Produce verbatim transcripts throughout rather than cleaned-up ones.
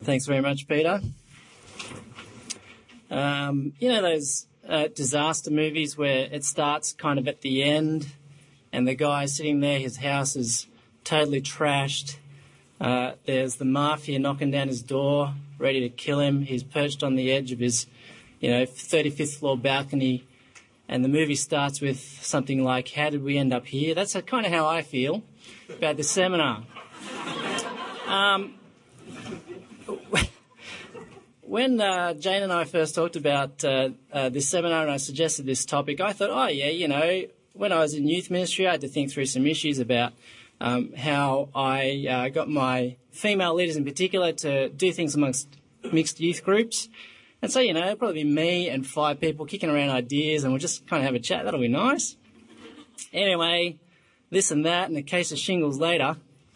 Thanks very much, Peter. Um, you know those uh, disaster movies where it starts kind of at the end and the guy's sitting there, his house is totally trashed. Uh, there's the mafia knocking down his door, ready to kill him. He's perched on the edge of his, you know, thirty-fifth floor balcony, and the movie starts with something like, "How did we end up here?" That's kind of how I feel about this seminar. Um, when uh, Jane and I first talked about uh, uh, this seminar and I suggested this topic, I thought, oh, yeah, you know, when I was in youth ministry, I had to think through some issues about um, how I uh, got my female leaders in particular to do things amongst mixed youth groups. And so, you know, it'll probably be me and five people kicking around ideas and we'll just kind of have a chat. That'll be nice. Anyway, this and that and a case of shingles later.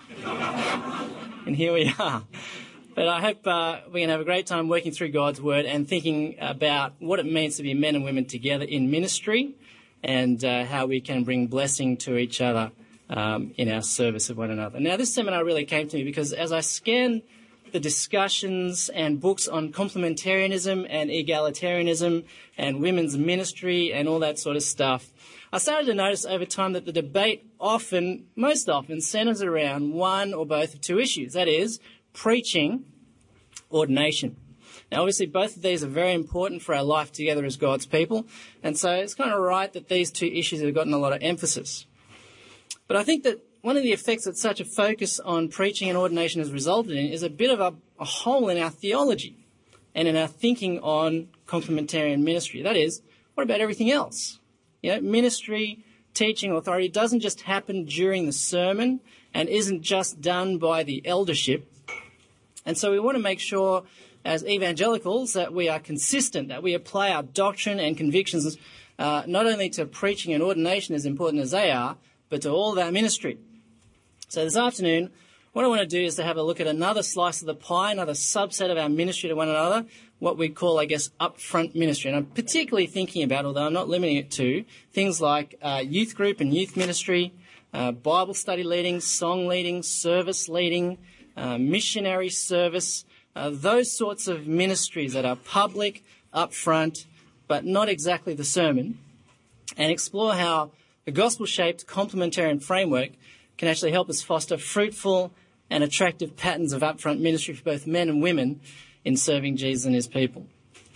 And here we are. But I hope uh, we can have a great time working through God's Word and thinking about what it means to be men and women together in ministry and uh, how we can bring blessing to each other um, in our service of one another. Now, this seminar really came to me because as I scanned the discussions and books on complementarianism and egalitarianism and women's ministry and all that sort of stuff, I started to notice over time that the debate often, most often, centres around one or both of two issues, that is, preaching, ordination. Now, obviously, both of these are very important for our life together as God's people, and so it's kind of right that these two issues have gotten a lot of emphasis. But I think that one of the effects that such a focus on preaching and ordination has resulted in is a bit of a, a hole in our theology and in our thinking on complementarian ministry. That is, what about everything else? You know, ministry, teaching, authority doesn't just happen during the sermon and isn't just done by the eldership. And so we want to make sure as evangelicals that we are consistent, that we apply our doctrine and convictions uh, not only to preaching and ordination as important as they are, but to all of our ministry. So this afternoon, what I want to do is to have a look at another slice of the pie, another subset of our ministry to one another, what we call, I guess, upfront ministry. And I'm particularly thinking about, although I'm not limiting it to, things like uh, youth group and youth ministry, uh, Bible study leading, song leading, service leading, uh, missionary service, uh, those sorts of ministries that are public, upfront, but not exactly the sermon, and explore how a gospel-shaped complementarian framework can actually help us foster fruitful and attractive patterns of upfront ministry for both men and women in serving Jesus and his people.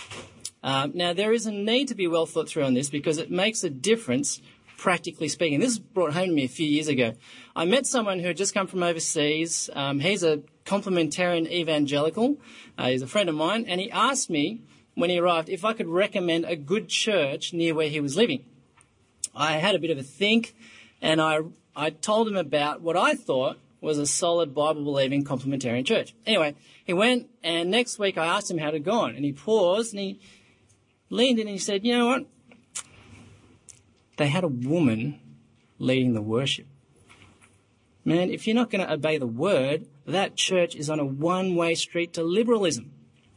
Um, now, there is a need to be well thought through on this because it makes a difference, practically speaking. This was brought home to me a few years ago. I met someone who had just come from overseas. Um, he's a complementarian evangelical. Uh, he's a friend of mine, and he asked me when he arrived if I could recommend a good church near where he was living. I had a bit of a think, and I I told him about what I thought was a solid Bible-believing complementarian church. Anyway, he went, and next week I asked him how it had gone, and he paused, and he leaned in and he said, you know what? They had a woman leading the worship. Man, if you're not going to obey the word, that church is on a one-way street to liberalism.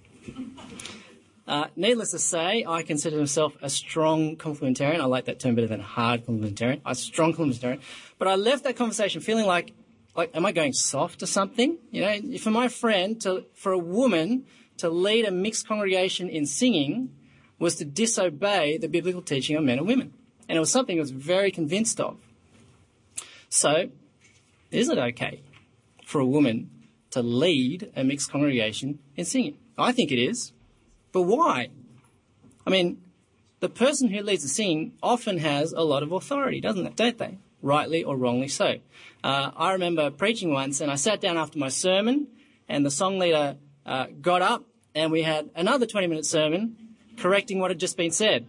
Uh, needless to say, I consider myself a strong complementarian. I like that term better than hard complementarian. I'm a strong complementarian. But I left that conversation feeling like, like, am I going soft or something? You know, for my friend, to, for a woman to lead a mixed congregation in singing was to disobey the biblical teaching on men and women. And it was something I was very convinced of. So, is it okay for a woman to lead a mixed congregation in singing? I think it is. But why? I mean, the person who leads the singing often has a lot of authority, doesn't it? Don't they? Rightly or wrongly so. Uh, I remember preaching once, and I sat down after my sermon, and the song leader uh, got up, and we had another twenty-minute sermon correcting what had just been said.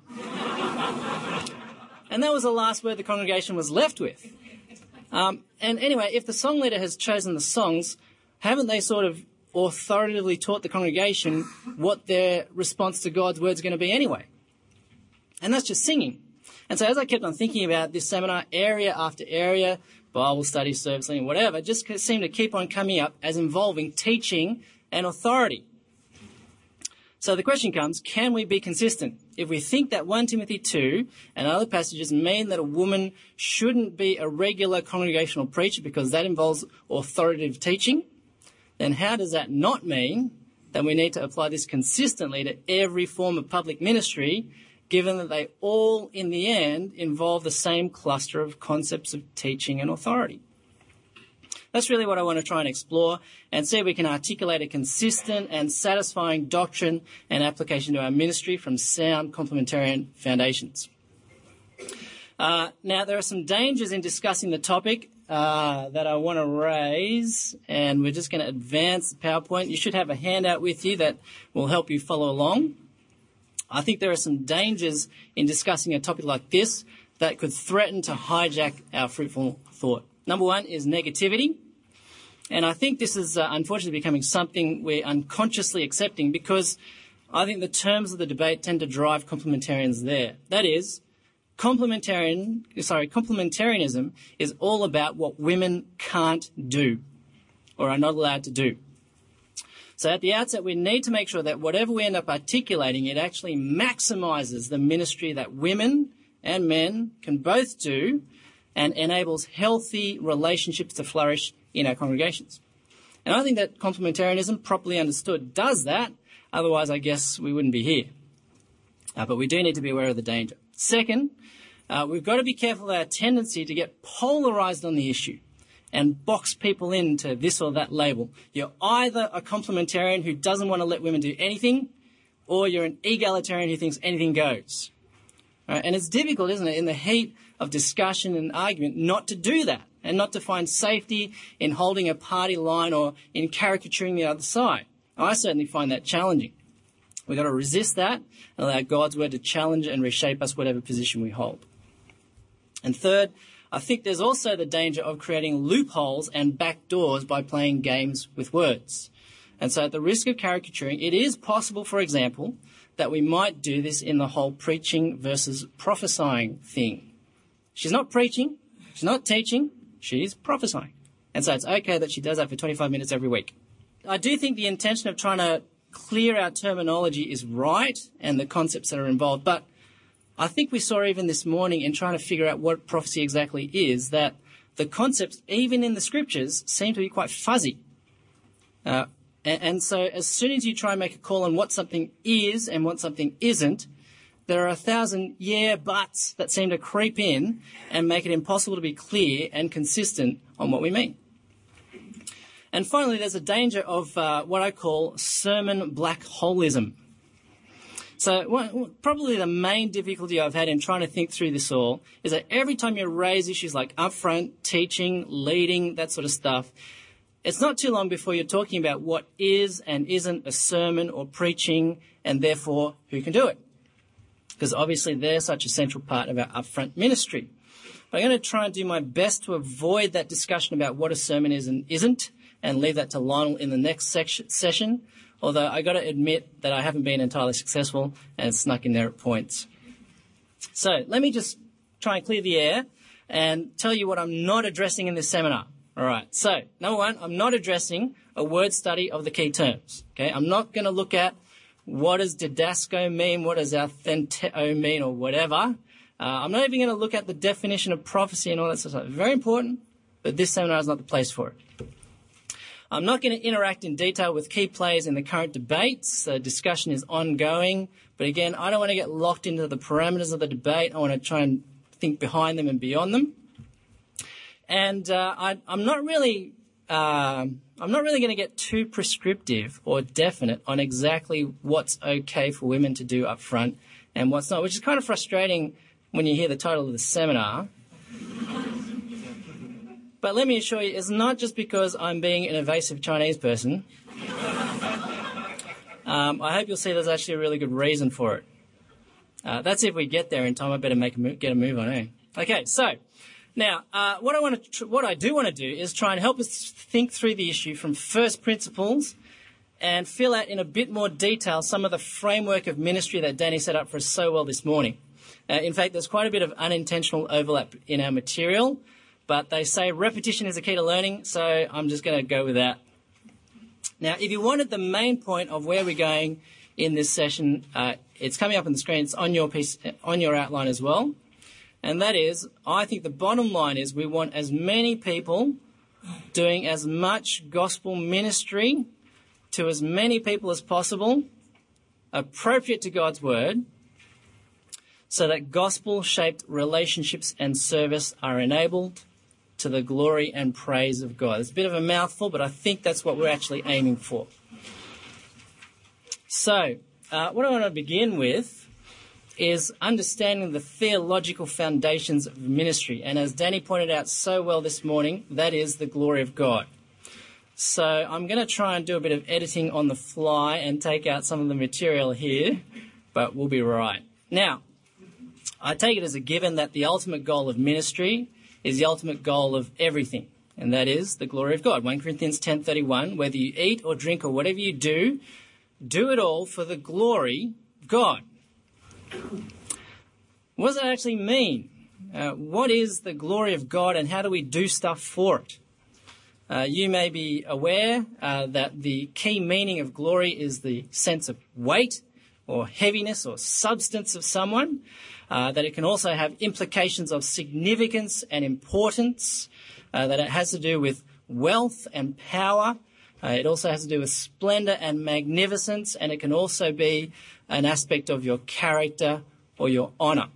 And that was the last word the congregation was left with. Um, and anyway, if the song leader has chosen the songs, haven't they sort of authoritatively taught the congregation what their response to God's word is going to be anyway? And that's just singing. And so as I kept on thinking about this seminar, area after area, Bible study, service leading, whatever, just seemed to keep on coming up as involving teaching and authority. So the question comes, can we be consistent? If we think that First Timothy two and other passages mean that a woman shouldn't be a regular congregational preacher because that involves authoritative teaching, then how does that not mean that we need to apply this consistently to every form of public ministry, given that they all, in the end, involve the same cluster of concepts of teaching and authority. That's really what I want to try and explore and see if we can articulate a consistent and satisfying doctrine and application to our ministry from sound complementarian foundations. Uh, now, there are some dangers in discussing the topic uh, that I want to raise, and we're just going to advance the PowerPoint. You should have a handout with you that will help you follow along. I think there are some dangers in discussing a topic like this that could threaten to hijack our fruitful thought. Number one is negativity. And I think this is uh, unfortunately becoming something we're unconsciously accepting, because I think the terms of the debate tend to drive complementarians there. That is, complementarian, sorry, complementarianism is all about what women can't do or are not allowed to do. So at the outset, we need to make sure that whatever we end up articulating, it actually maximizes the ministry that women and men can both do and enables healthy relationships to flourish in our congregations. And I think that complementarianism, properly understood, does that. Otherwise, I guess we wouldn't be here. Uh, but we do need to be aware of the danger. Second, uh, we've got to be careful of our tendency to get polarized on the issue and box people into this or that label. You're either a complementarian who doesn't want to let women do anything, or you're an egalitarian who thinks anything goes. Right? And it's difficult, isn't it, in the heat of discussion and argument, not to do that and not to find safety in holding a party line or in caricaturing the other side. I certainly find that challenging. We've got to resist that and allow God's word to challenge and reshape us whatever position we hold. And third, I think there's also the danger of creating loopholes and back doors by playing games with words. And so at the risk of caricaturing, it is possible, for example, that we might do this in the whole preaching versus prophesying thing. She's not preaching, she's not teaching, she's prophesying. And so it's okay that she does that for twenty-five minutes every week. I do think the intention of trying to clear our terminology is right and the concepts that are involved, but I think we saw even this morning in trying to figure out what prophecy exactly is, that the concepts, even in the scriptures, seem to be quite fuzzy. Uh, and, and so as soon as you try and make a call on what something is and what something isn't, there are a thousand yeah buts that seem to creep in and make it impossible to be clear and consistent on what we mean. And finally, there's a danger of uh, what I call sermon black holism. So well, probably the main difficulty I've had in trying to think through this all is that every time you raise issues like upfront, teaching, leading, that sort of stuff, it's not too long before you're talking about what is and isn't a sermon or preaching, and therefore who can do it. Because obviously they're such a central part of our upfront ministry. But I'm going to try and do my best to avoid that discussion about what a sermon is and isn't, and leave that to Lionel in the next section, session, although I got to admit that I haven't been entirely successful and snuck in there at points. So let me just try and clear the air and tell you what I'm not addressing in this seminar. All right, so number one, I'm not addressing a word study of the key terms. Okay, I'm not going to look at what does didasco mean, what does authenteo mean, or whatever. Uh, I'm not even going to look at the definition of prophecy and all that sort of stuff. Very important, but this seminar is not the place for it. I'm not going to interact in detail with key players in the current debates. The discussion is ongoing. But again, I don't want to get locked into the parameters of the debate. I want to try and think behind them and beyond them. And uh, I, I'm not really, uh, I'm not really going to get too prescriptive or definite on exactly what's okay for women to do up front and what's not, which is kind of frustrating when you hear the title of the seminar. But let me assure you, it's not just because I'm being an evasive Chinese person. um, I hope you'll see there's actually a really good reason for it. Uh, that's if we get there in time. I better make a move, get a move on, eh? Okay, so now uh, what I want to, tr- what I do want to do is try and help us think through the issue from first principles and fill out in a bit more detail some of the framework of ministry that Danny set up for us so well this morning. Uh, in fact, there's quite a bit of unintentional overlap in our material. But they say repetition is the key to learning, so I'm just going to go with that. Now, if you wanted the main point of where we're going in this session, uh, it's coming up on the screen. It's on your piece, on your outline as well. And that is, I think the bottom line is we want as many people doing as much gospel ministry to as many people as possible, appropriate to God's word, so that gospel-shaped relationships and service are enabled to the glory and praise of God. It's a bit of a mouthful, but I think that's what we're actually aiming for. So, uh, what I want to begin with is understanding the theological foundations of ministry. And as Danny pointed out so well this morning, that is the glory of God. So I'm going to try and do a bit of editing on the fly and take out some of the material here, but we'll be right. Now, I take it as a given that the ultimate goal of ministry is the ultimate goal of everything, and that is the glory of God. First Corinthians ten thirty-one, whether you eat or drink or whatever you do, do it all for the glory of God. What does that actually mean? Uh, what is the glory of God, and how do we do stuff for it? Uh, you may be aware uh, that the key meaning of glory is the sense of weight or heaviness or substance of someone, uh, that it can also have implications of significance and importance, uh, that it has to do with wealth and power. Uh, it also has to do with splendor and magnificence, and it can also be an aspect of your character or your honor.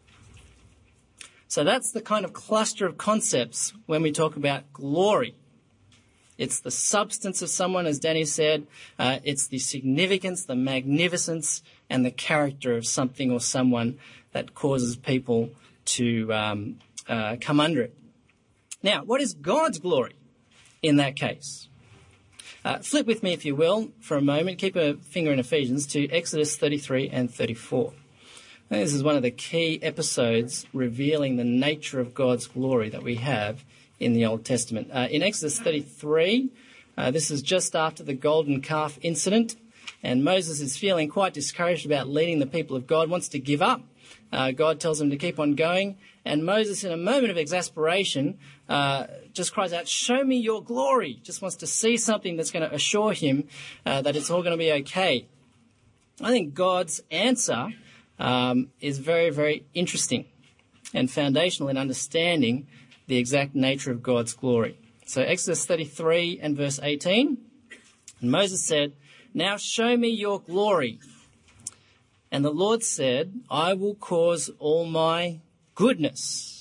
So that's the kind of cluster of concepts when we talk about glory. It's the substance of someone, as Danny said. Uh, it's the significance, the magnificence, and the character of something or someone that causes people to um, uh, come under it. Now, what is God's glory in that case? Uh, flip with me, if you will, for a moment. Keep a finger in Ephesians to Exodus thirty-three and thirty-four. I think this is one of the key episodes revealing the nature of God's glory that we have in the Old Testament. Uh, in Exodus thirty-three, uh, this is just after the golden calf incident, and Moses is feeling quite discouraged about leading the people of God, wants to give up. Uh, God tells him to keep on going, and Moses, in a moment of exasperation, uh, just cries out, "Show me your glory." Just wants to see something that's going to assure him uh, that it's all going to be okay. I think God's answer um, is very, very interesting and foundational in understanding the exact nature of God's glory. So Exodus thirty-three and verse eighteen, and Moses said, "Now show me your glory." And the Lord said, "I will cause all my goodness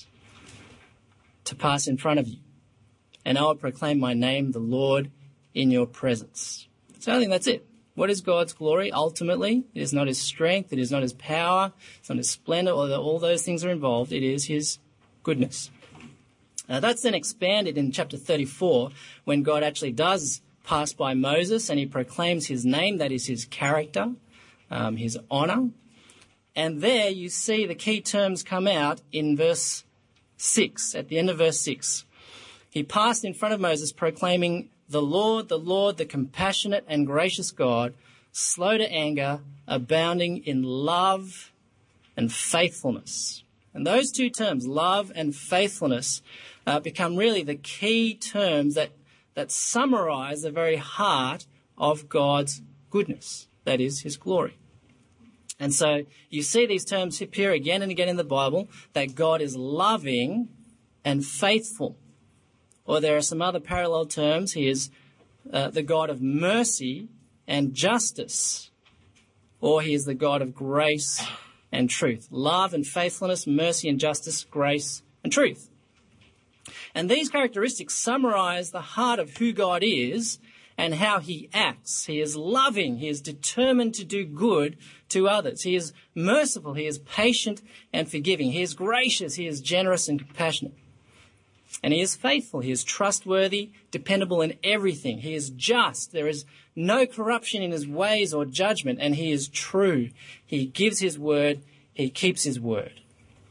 to pass in front of you, and I will proclaim my name, the Lord, in your presence." So I think that's it. What is God's glory? Ultimately, it is not his strength, it is not his power, it's not his splendor, although all those things are involved. It is his goodness. Now, that's then expanded in chapter thirty-four when God actually does pass by Moses and he proclaims his name, that is his character, um, his honor. And there you see the key terms come out in verse six, at the end of verse six. He passed in front of Moses proclaiming, "The Lord, the Lord, the compassionate and gracious God, slow to anger, abounding in love and faithfulness." And those two terms, love and faithfulness, uh, become really the key terms that, that summarize the very heart of God's goodness, that is, his glory. And so you see these terms appear again and again in the Bible, that God is loving and faithful. Or there are some other parallel terms. He is uh, the God of mercy and justice. Or he is the God of grace and truth. Love and faithfulness, mercy and justice, grace and truth. And these characteristics summarize the heart of who God is and how he acts. He is loving. He is determined to do good to others. He is merciful. He is patient and forgiving. He is gracious. He is generous and compassionate. And he is faithful. He is trustworthy, dependable in everything. He is just. There is no corruption in his ways or judgment, and he is true. He gives his word. He keeps his word.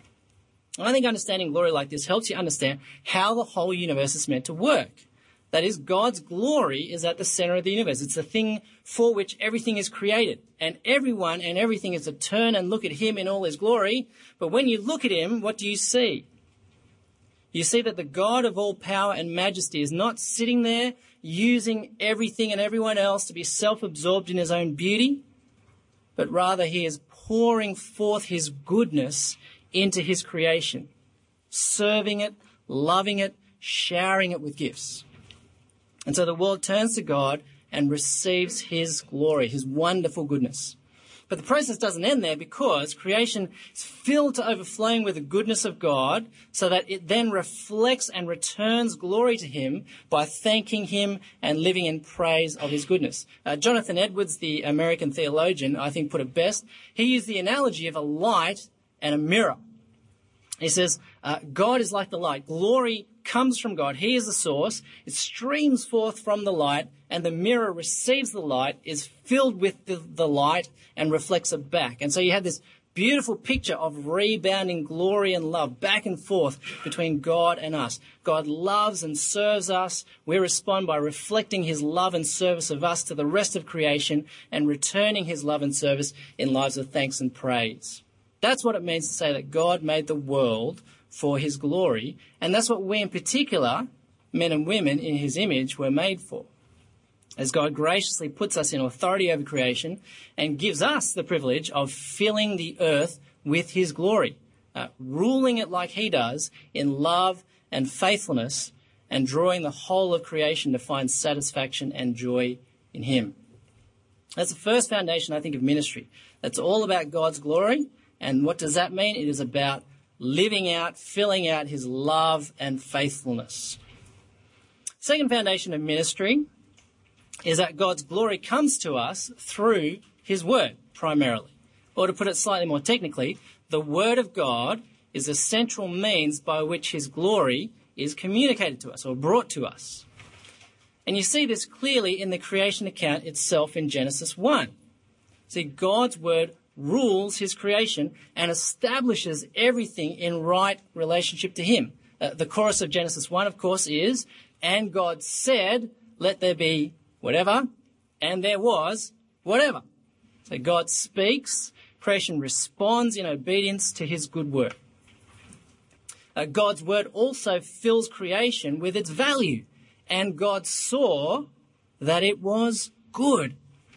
I think understanding glory like this helps you understand how the whole universe is meant to work. That is, God's glory is at the center of the universe. It's the thing for which everything is created. And everyone and everything is to turn and look at him in all his glory. But when you look at him, what do you see? You see that the God of all power and majesty is not sitting there using everything and everyone else to be self-absorbed in his own beauty, but rather he is pouring forth his goodness into his creation, serving it, loving it, showering it with gifts. And so the world turns to God and receives his glory, his wonderful goodness. But the process doesn't end there, because creation is filled to overflowing with the goodness of God, so that it then reflects and returns glory to him by thanking him and living in praise of his goodness. Uh, Jonathan Edwards, the American theologian, I think put it best. He used the analogy of a light and a mirror. He says, uh, God is like the light. Glory comes from God. He is the source. It streams forth from the light, and the mirror receives the light, is filled with the, the light, and reflects it back. And so you have this beautiful picture of rebounding glory and love back and forth between God and us. God loves and serves us. We respond by reflecting his love and service of us to the rest of creation and returning his love and service in lives of thanks and praise. That's what it means to say that God made the world for his glory, and that's what we in particular, men and women in his image, were made for. As God graciously puts us in authority over creation and gives us the privilege of filling the earth with his glory, uh, ruling it like he does in love and faithfulness, and drawing the whole of creation to find satisfaction and joy in him. That's the first foundation, I think, of ministry. That's all about God's glory. And what does that mean? It is about living out, filling out his love and faithfulness. Second foundation of ministry is that God's glory comes to us through his word, primarily. Or to put it slightly more technically, the word of God is a central means by which his glory is communicated to us or brought to us. And you see this clearly in the creation account itself in Genesis one. See, God's word rules his creation and establishes everything in right relationship to him. Uh, the chorus of Genesis one, of course, is, and God said, let there be whatever, and there was whatever. So God speaks, creation responds in obedience to his good word. Uh, God's word also fills creation with its value, and God saw that it was good.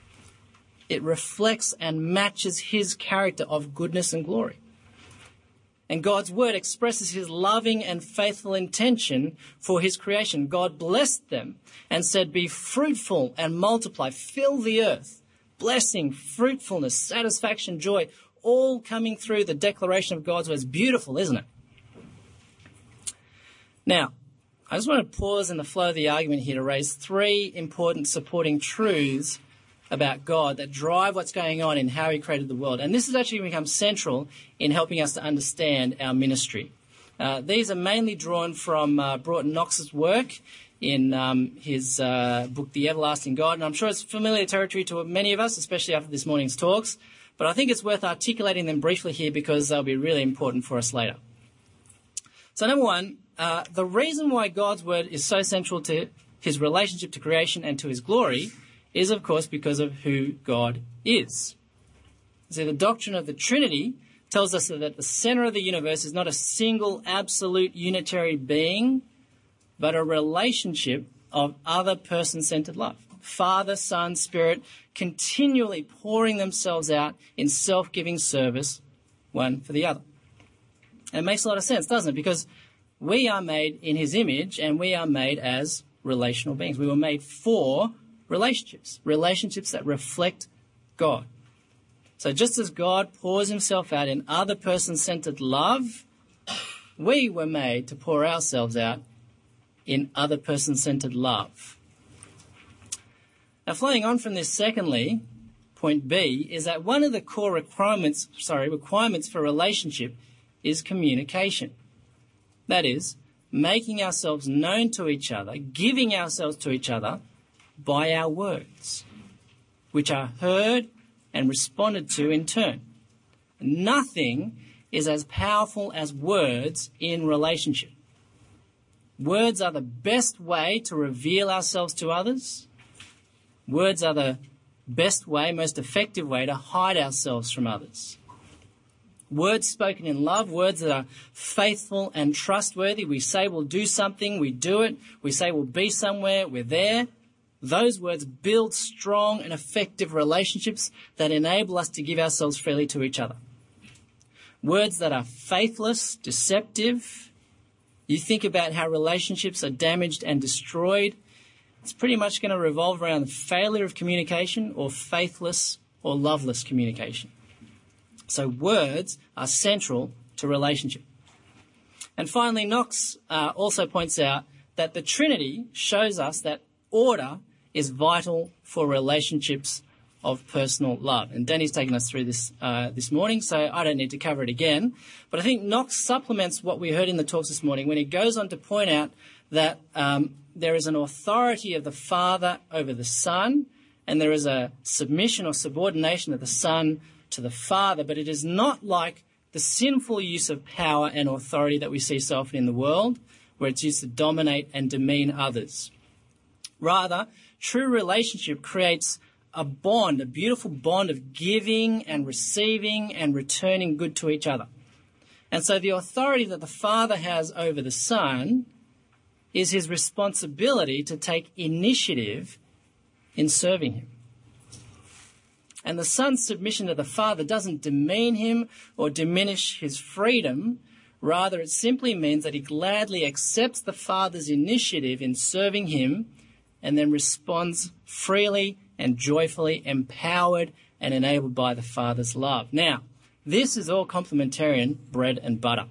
It reflects and matches his character of goodness and glory. And God's word expresses his loving and faithful intention for his creation. God blessed them and said, be fruitful and multiply, fill the earth. Blessing, fruitfulness, satisfaction, joy, all coming through the declaration of God's word. It's beautiful, isn't it? Now, I just want to pause in the flow of the argument here to raise three important supporting truths about God that drive what's going on in how he created the world. And this has actually become central in helping us to understand our ministry. Uh, these are mainly drawn from uh, Broughton Knox's work in um, his uh, book, The Everlasting God. And I'm sure it's familiar territory to many of us, especially after this morning's talks. But I think it's worth articulating them briefly here because they'll be really important for us later. So number one, uh, the reason why God's word is so central to his relationship to creation and to his glory is, of course, because of who God is. See, the doctrine of the Trinity tells us that at the center of the universe is not a single absolute unitary being, but a relationship of other person-centered love. Father, Son, Spirit, continually pouring themselves out in self-giving service, one for the other. And it makes a lot of sense, doesn't it? Because we are made in his image and we are made as relational beings. We were made for relationships, relationships that reflect God. So just as God pours himself out in other person-centered love, we were made to pour ourselves out in other person-centered love. Now, flowing on from this, secondly, point B, is that one of the core requirements, sorry, requirements for relationship is communication. That is, making ourselves known to each other, giving ourselves to each other by our words, which are heard and responded to in turn. Nothing is as powerful as words in relationship. Words are the best way to reveal ourselves to others. Words are the best way, most effective way to hide ourselves from others. Words spoken in love, words that are faithful and trustworthy. We say we'll do something, we do it. We say we'll be somewhere, we're there. Those words build strong and effective relationships that enable us to give ourselves freely to each other. Words that are faithless, deceptive. You think about how relationships are damaged and destroyed it's pretty much going to revolve around the failure of communication or faithless or loveless communication. So words are central to relationship. And finally, Knox uh, also points out that the Trinity shows us that order is vital for relationships of personal love. And Danny's taken us through this uh, this morning, so I don't need to cover it again. But I think Knox supplements what we heard in the talks this morning when he goes on to point out that um, there is an authority of the Father over the Son, and there is a submission or subordination of the Son to the Father, but it is not like the sinful use of power and authority that we see so often in the world, where it's used to dominate and demean others. Rather, true relationship creates a bond, a beautiful bond of giving and receiving and returning good to each other. And so the authority that the Father has over the Son is his responsibility to take initiative in serving him. And the Son's submission to the Father doesn't demean him or diminish his freedom. Rather, it simply means that he gladly accepts the Father's initiative in serving him and then responds freely and joyfully, empowered and enabled by the Father's love. Now, this is all complementarian bread and butter.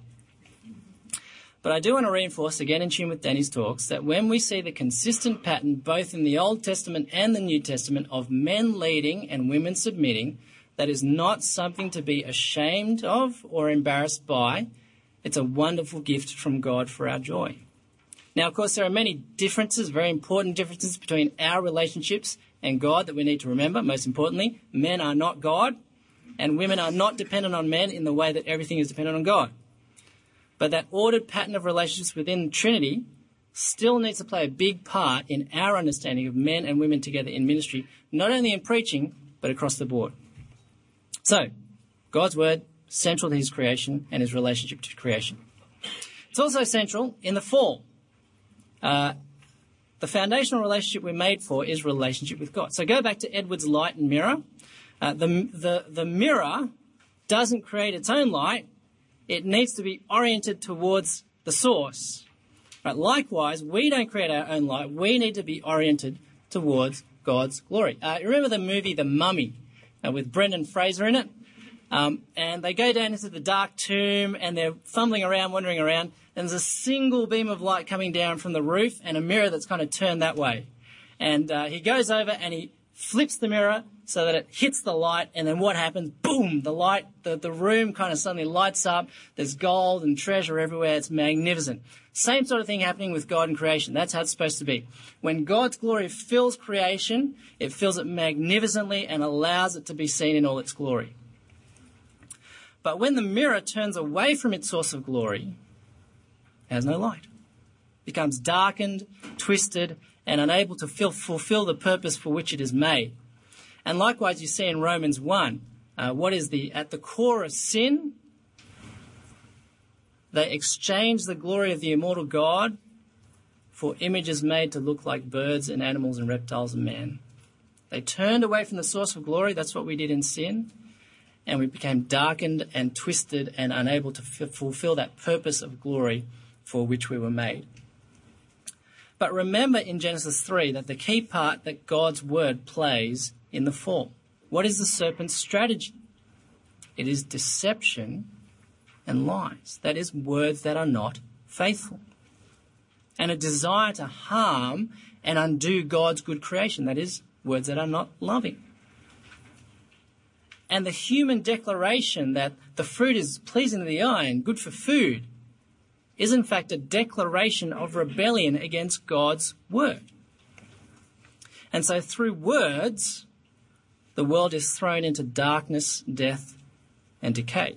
But I do want to reinforce, again in tune with Danny's talks, that when we see the consistent pattern both in the Old Testament and the New Testament of men leading and women submitting, that is not something to be ashamed of or embarrassed by. It's a wonderful gift from God for our joy. Now, of course, there are many differences, very important differences between our relationships and God that we need to remember. Most importantly, men are not God, and women are not dependent on men in the way that everything is dependent on God. But that ordered pattern of relationships within the Trinity still needs to play a big part in our understanding of men and women together in ministry, not only in preaching, but across the board. So, God's word, central to his creation and his relationship to creation. It's also central in the fall. Uh, the foundational relationship we're made for is relationship with God. So go back to Edwards' light and mirror. Uh, the, the, the mirror doesn't create its own light. It needs to be oriented towards the source. Right? Likewise, we don't create our own light. We need to be oriented towards God's glory. Uh, remember the movie The Mummy uh, with Brendan Fraser in it? Um, and they go down into the dark tomb and they're fumbling around, wandering around, and there's a single beam of light coming down from the roof and a mirror that's kind of turned that way. And uh, he goes over and he flips the mirror so that it hits the light, and then what happens? Boom! The light, the, the room kind of suddenly lights up. There's gold and treasure everywhere. It's magnificent. Same sort of thing happening with God and creation. That's how it's supposed to be. When God's glory fills creation, it fills it magnificently and allows it to be seen in all its glory. But when the mirror turns away from its source of glory, it has no light. It becomes darkened, twisted, and unable to fill, fulfill the purpose for which it is made. And likewise, you see in Romans one, uh, what is the at the core of sin? They exchange the glory of the immortal God for images made to look like birds and animals and reptiles and man. They turned away from the source of glory. That's what we did in sin. And we became darkened and twisted and unable to f- fulfill that purpose of glory for which we were made. But remember in Genesis three that the key part that God's word plays in the fall. What is the serpent's strategy? It is deception and lies. That is, words that are not faithful. And a desire to harm and undo God's good creation. That is, words that are not loving. And the human declaration that the fruit is pleasing to the eye and good for food is in fact a declaration of rebellion against God's word. And so through words, the world is thrown into darkness, death, and decay.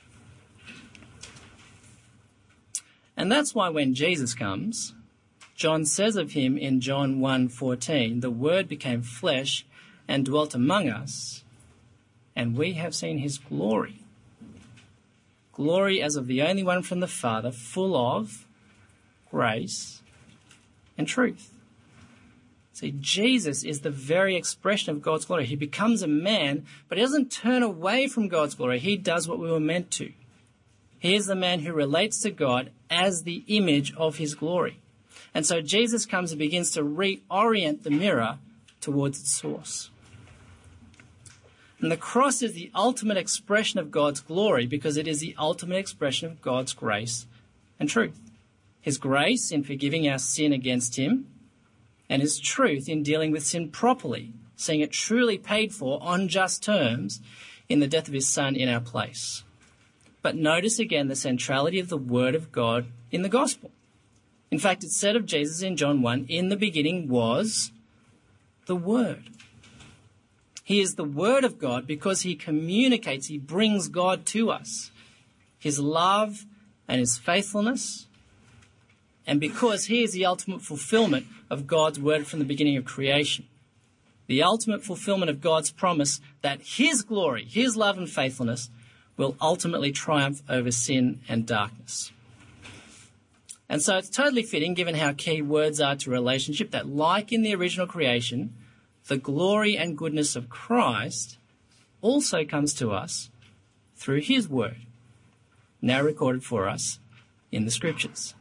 And that's why when Jesus comes, John says of him in John one fourteen, the word became flesh and dwelt among us, and we have seen his glory. Glory as of the only one from the Father, full of grace and truth. See, Jesus is the very expression of God's glory. He becomes a man, but he doesn't turn away from God's glory. He does what we were meant to. He is the man who relates to God as the image of his glory. And so Jesus comes and begins to reorient the mirror towards its source. And the cross is the ultimate expression of God's glory because it is the ultimate expression of God's grace and truth. His grace in forgiving our sin against him, and his truth in dealing with sin properly, seeing it truly paid for on just terms in the death of his son in our place. But notice again the centrality of the word of God in the gospel. In fact, it's said of Jesus in John one, in the beginning was the Word. He is the Word of God because he communicates, he brings God to us, his love and his faithfulness, and because he is the ultimate fulfillment of God's word from the beginning of creation. The ultimate fulfillment of God's promise that his glory, his love and faithfulness will ultimately triumph over sin and darkness. And so it's totally fitting, given how key words are to relationship, that like in the original creation, the glory and goodness of Christ also comes to us through his word, now recorded for us in the scriptures.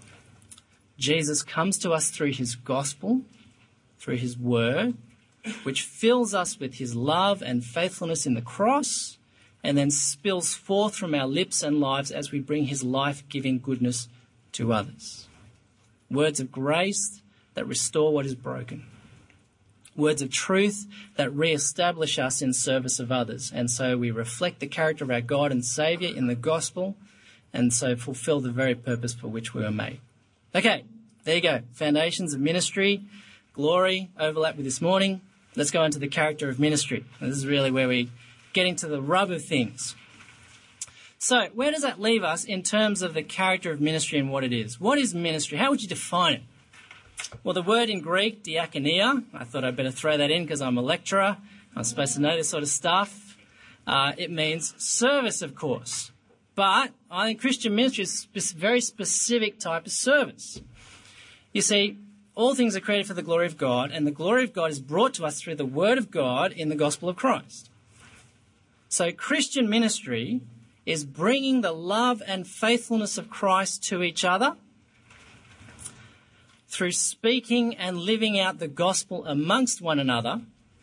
Jesus comes to us through his gospel, through his word, which fills us with his love and faithfulness in the cross, and then spills forth from our lips and lives as we bring his life-giving goodness to others. Words of grace that restore what is broken. Words of truth that re-establish us in service of others. And so we reflect the character of our God and Saviour in the gospel, and so fulfill the very purpose for which we were made. Okay, there you go. Foundations of ministry, glory, overlap with this morning. Let's go into the character of ministry. This is really where we get into the rub of things. So where does that leave us in terms of the character of ministry and what it is? What is ministry? How would you define it? Well, the word in Greek, diakonia, I thought I'd better throw that in because I'm a lecturer. I'm supposed to know this sort of stuff. Uh, it means service, of course. But I think Christian ministry is a very specific type of service. You see, all things are created for the glory of God, and the glory of God is brought to us through the word of God in the gospel of Christ. So Christian ministry is bringing the love and faithfulness of Christ to each other through speaking and living out the gospel amongst one another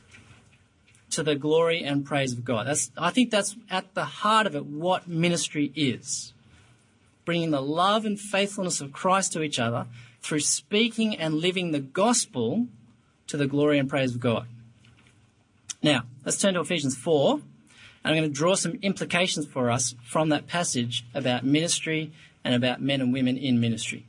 to the glory and praise of God. That's, I think that's at the heart of it, what ministry is. Bringing the love and faithfulness of Christ to each other through speaking and living the gospel to the glory and praise of God. Now, let's turn to Ephesians four. I'm going to draw some implications for us from that passage about ministry and about men and women in ministry.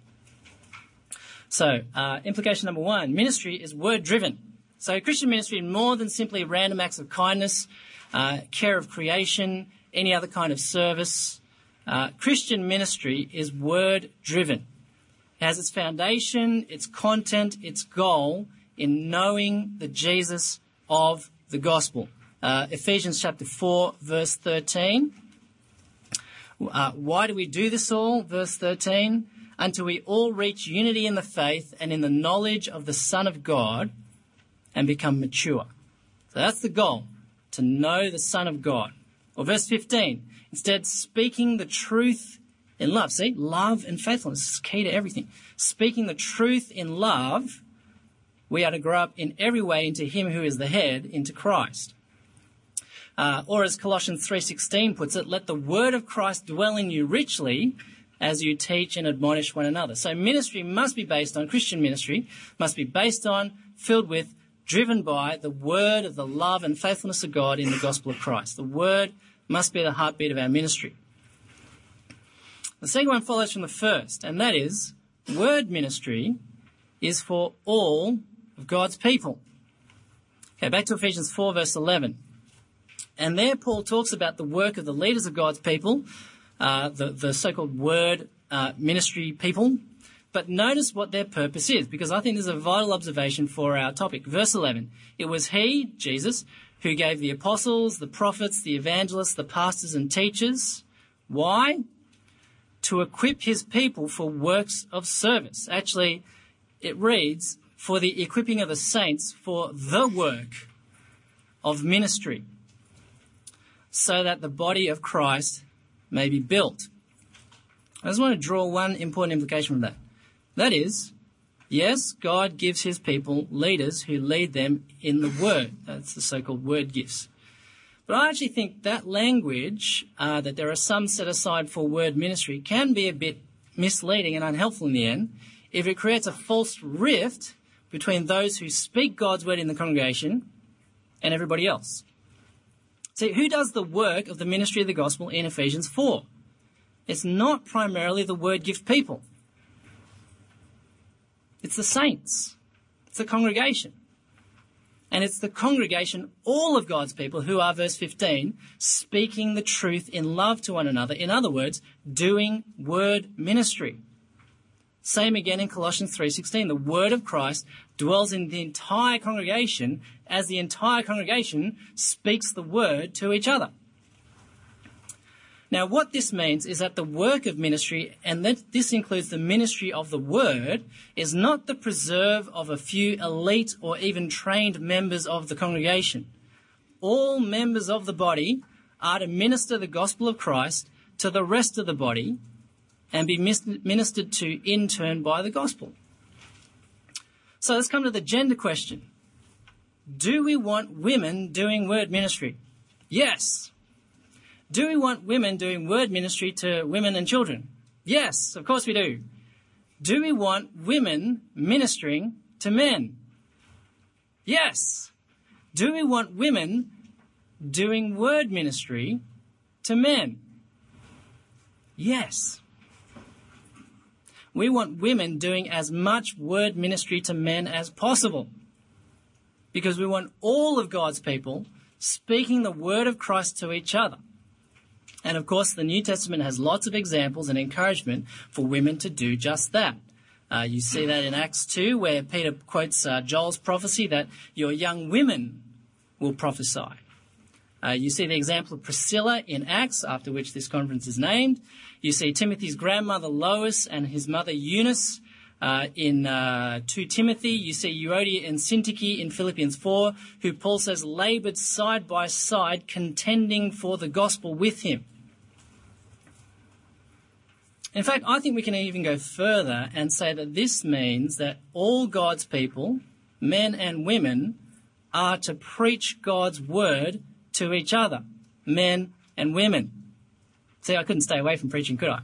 So, uh, implication number one, ministry is word-driven. So Christian ministry is more than simply random acts of kindness, uh, care of creation, any other kind of service. Uh, Christian ministry is word-driven. It has its foundation, its content, its goal in knowing the Jesus of the gospel. Uh, Ephesians chapter four, verse thirteen. Uh, why do we do this all? Verse thirteen. Until we all reach unity in the faith and in the knowledge of the Son of God and become mature. So that's the goal, to know the Son of God. Or verse fifteen. Instead, speaking the truth in love. See, love and faithfulness is key to everything. Speaking the truth in love, we are to grow up in every way into him who is the head, into Christ. Uh, or as Colossians three sixteen puts it, let the word of Christ dwell in you richly as you teach and admonish one another. So ministry must be based on, Christian ministry must be based on, filled with, driven by the word of the love and faithfulness of God in the gospel of Christ. The word must be the heartbeat of our ministry. The second one follows from the first, and that is, word ministry is for all of God's people. Okay, back to Ephesians four, verse eleven. And there Paul talks about the work of the leaders of God's people, uh, the, the so-called word uh, ministry people. But notice what their purpose is, because I think this is a vital observation for our topic. Verse eleven, it was he, Jesus, who gave the apostles, the prophets, the evangelists, the pastors and teachers. Why? To equip his people for works of service. Actually, it reads, for the equipping of the saints for the work of ministry, so that the body of Christ may be built. I just want to draw one important implication from that. That is, Yes, God gives his people leaders who lead them in the word. That's the so-called word gifts. But I actually think that language, uh, that there are some set aside for word ministry, can be a bit misleading and unhelpful in the end if it creates a false rift between those who speak God's word in the congregation and everybody else. See, who does the work of the ministry of the gospel in Ephesians four? It's not primarily the word gift people. It's the saints. It's the congregation. And it's the congregation, all of God's people, who are, verse fifteen, speaking the truth in love to one another. In other words, doing word ministry. Same again in Colossians three sixteen. The word of Christ dwells in the entire congregation as the entire congregation speaks the word to each other. Now, what this means is that the work of ministry, and that this includes the ministry of the word, is not the preserve of a few elite or even trained members of the congregation. All members of the body are to minister the gospel of Christ to the rest of the body and be ministered to in turn by the gospel. So let's come to the gender question. Do we want women doing word ministry? Yes. Do we want women doing word ministry to women and children? Yes, of course we do. Do we want women ministering to men? Yes. Do we want women doing word ministry to men? Yes. We want women doing as much word ministry to men as possible, because we want all of God's people speaking the word of Christ to each other. And of course, the New Testament has lots of examples and encouragement for women to do just that. Uh, you see that in Acts two, where Peter quotes uh, Joel's prophecy that your young women will prophesy. Uh, you see the example of Priscilla in Acts, after which this conference is named. You see Timothy's grandmother Lois and his mother Eunice uh, in uh, Second Timothy. You see Euodia and Syntyche in Philippians four, who Paul says laboured side by side, contending for the gospel with him. In fact, I think we can even go further and say that this means that all God's people, men and women, are to preach God's word to each other, men and women. See, I couldn't stay away from preaching, could I?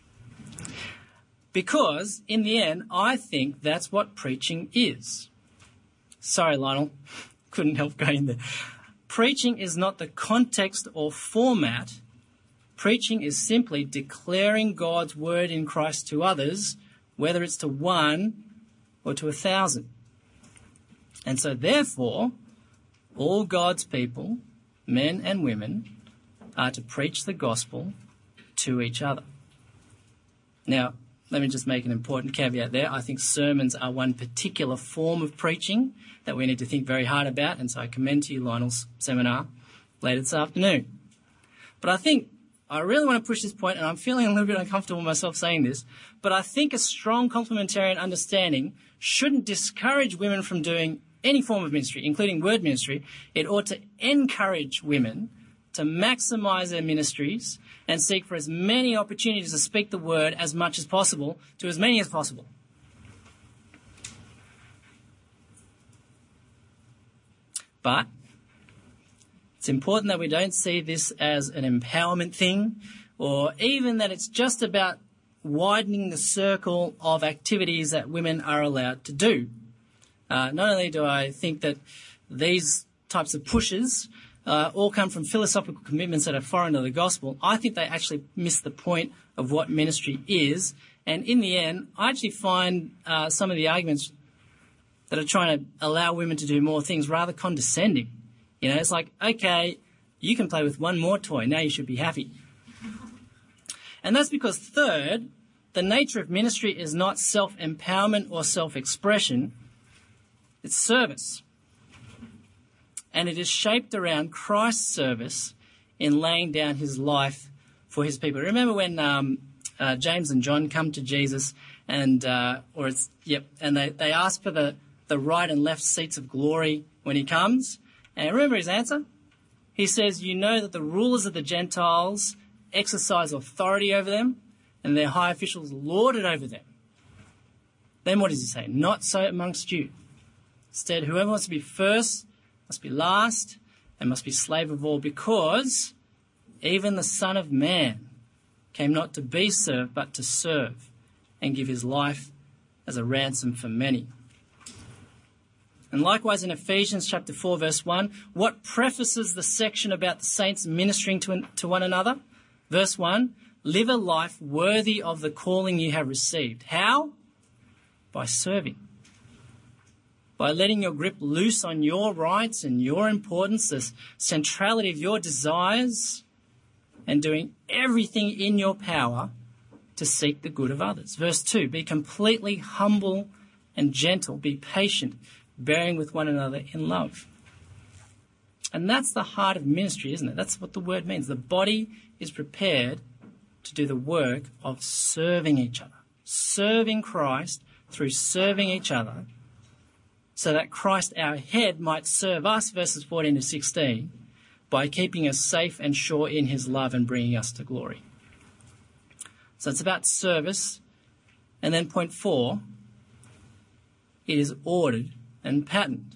Because, in the end, I think that's what preaching is. Sorry, Lionel, couldn't help going there. Preaching is not the context or format. Preaching is simply declaring God's word in Christ to others, whether it's to one or to a thousand. And so, therefore, all God's people, men and women, are to preach the gospel to each other. Now, let me just make an important caveat there. I think sermons are one particular form of preaching that we need to think very hard about, and so I commend to you Lionel's seminar later this afternoon. But I think I really want to push this point, and I'm feeling a little bit uncomfortable myself saying this, but I think a strong complementarian understanding shouldn't discourage women from doing any form of ministry, including word ministry. It ought to encourage women to maximise their ministries and seek for as many opportunities to speak the word as much as possible to as many as possible. But it's important that we don't see this as an empowerment thing, or even that it's just about widening the circle of activities that women are allowed to do. Uh, not only do I think that these types of pushes uh, all come from philosophical commitments that are foreign to the gospel, I think they actually miss the point of what ministry is. And in the end, I actually find uh, some of the arguments that are trying to allow women to do more things rather condescending. You know, it's like, okay, you can play with one more toy, now you should be happy. And that's because, third, the nature of ministry is not self-empowerment or self-expression, it's service. And it is shaped around Christ's service in laying down his life for his people. Remember when um, uh, James and John come to Jesus and, uh, or it's, yep, and they, they ask for the, the right and left seats of glory when he comes? And remember his answer? He says, you know that the rulers of the Gentiles exercise authority over them and their high officials lord it over them. Then what does he say? Not so amongst you. Instead, whoever wants to be first must be last and must be slave of all, because even the Son of Man came not to be served, but to serve and give his life as a ransom for many. And likewise in Ephesians chapter four, verse one, what prefaces the section about the saints ministering to, to one another? Verse one, live a life worthy of the calling you have received. How? By serving. By letting your grip loose on your rights and your importance, the centrality of your desires, and doing everything in your power to seek the good of others. Verse two, be completely humble and gentle, be patient, bearing with one another in love. And that's the heart of ministry, isn't it? That's what the word means. The body is prepared to do the work of serving each other, serving Christ through serving each other, so that Christ, our head, might serve us, verses fourteen to sixteen, by keeping us safe and sure in his love and bringing us to glory. So it's about service. And then point four, it is ordered and patterned.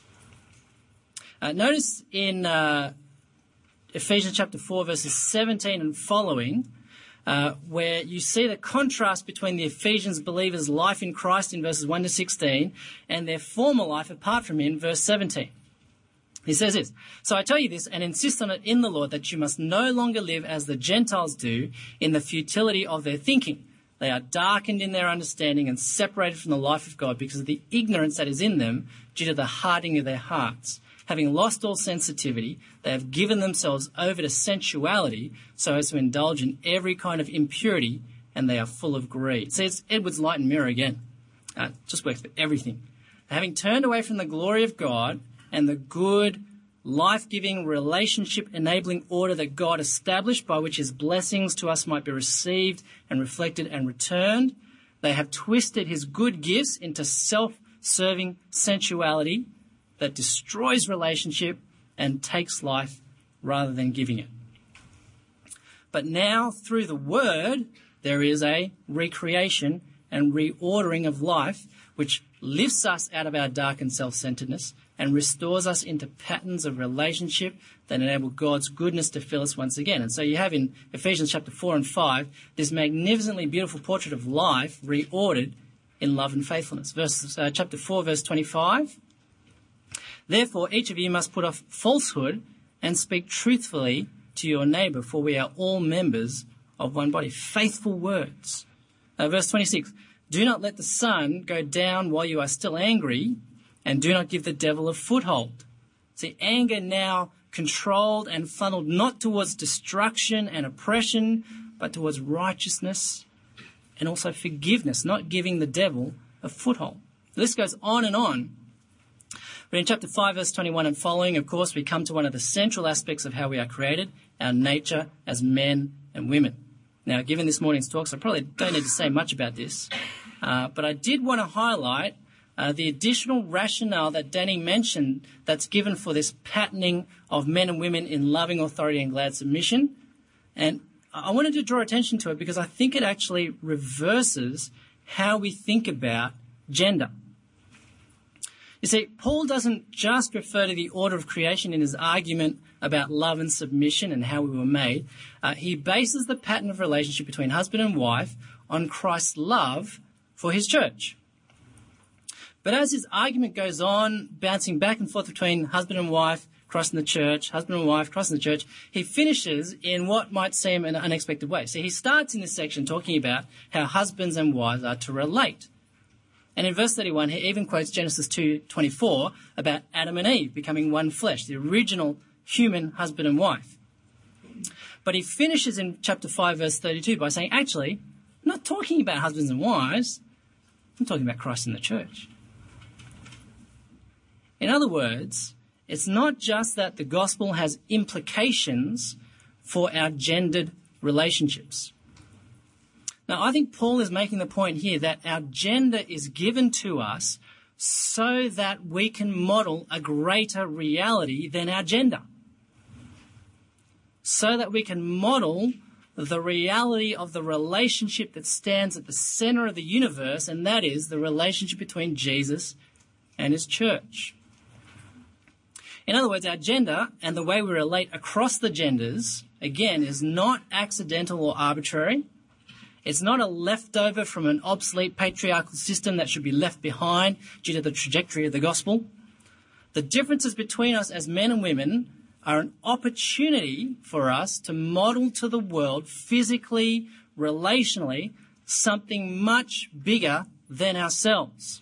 Uh, notice in uh, Ephesians chapter four, verses seventeen and following, uh, where you see the contrast between the Ephesians believers' life in Christ in verses one to sixteen and their former life apart from him, verse seventeen. He says this, so I tell you this and insist on it in the Lord, that you must no longer live as the Gentiles do in the futility of their thinking. They are darkened in their understanding and separated from the life of God because of the ignorance that is in them due to the hardening of their hearts. Having lost all sensitivity, they have given themselves over to sensuality so as to indulge in every kind of impurity, and they are full of greed. See, it's Edwards light and mirror again. Uh, just works for everything. Having turned away from the glory of God and the good, life-giving, relationship-enabling order that God established by which his blessings to us might be received and reflected and returned, they have twisted his good gifts into self-serving sensuality that destroys relationship and takes life rather than giving it. But now, through the word, there is a recreation and reordering of life which lifts us out of our darkened self-centeredness and restores us into patterns of relationship that enable God's goodness to fill us once again. And so you have in Ephesians chapter four and five this magnificently beautiful portrait of life reordered in love and faithfulness. Verse, uh, chapter four, verse twenty-five. Therefore, each of you must put off falsehood and speak truthfully to your neighbour, for we are all members of one body. Faithful words. Uh, verse twenty-six. Do not let the sun go down while you are still angry, and do not give the devil a foothold. See, anger now controlled and funneled not towards destruction and oppression, but towards righteousness and also forgiveness, not giving the devil a foothold. The list goes on and on. But in chapter five, verse twenty-one and following, of course, we come to one of the central aspects of how we are created, our nature as men and women. Now, given this morning's talks, I probably don't need to say much about this, uh, but I did want to highlight uh, the additional rationale that Danny mentioned that's given for this patterning of men and women in loving authority and glad submission. And I wanted to draw attention to it because I think it actually reverses how we think about gender. You see, Paul doesn't just refer to the order of creation in his argument about love and submission and how we were made. Uh, he bases the pattern of relationship between husband and wife on Christ's love for his church. But as his argument goes on, bouncing back and forth between husband and wife, Christ and the church, husband and wife, Christ and the church, he finishes in what might seem an unexpected way. So he starts in this section talking about how husbands and wives are to relate. And in verse thirty-one, he even quotes Genesis two twenty-four about Adam and Eve becoming one flesh, the original human husband and wife. But he finishes in chapter five, verse thirty-two by saying, actually, I'm not talking about husbands and wives. I'm talking about Christ and the church. In other words, it's not just that the gospel has implications for our gendered relationships. Now, I think Paul is making the point here that our gender is given to us so that we can model a greater reality than our gender. So that we can model the reality of the relationship that stands at the center of the universe, and that is the relationship between Jesus and his church. In other words, our gender and the way we relate across the genders, again, is not accidental or arbitrary. It's not a leftover from an obsolete patriarchal system that should be left behind due to the trajectory of the gospel. The differences between us as men and women are an opportunity for us to model to the world physically, relationally, something much bigger than ourselves.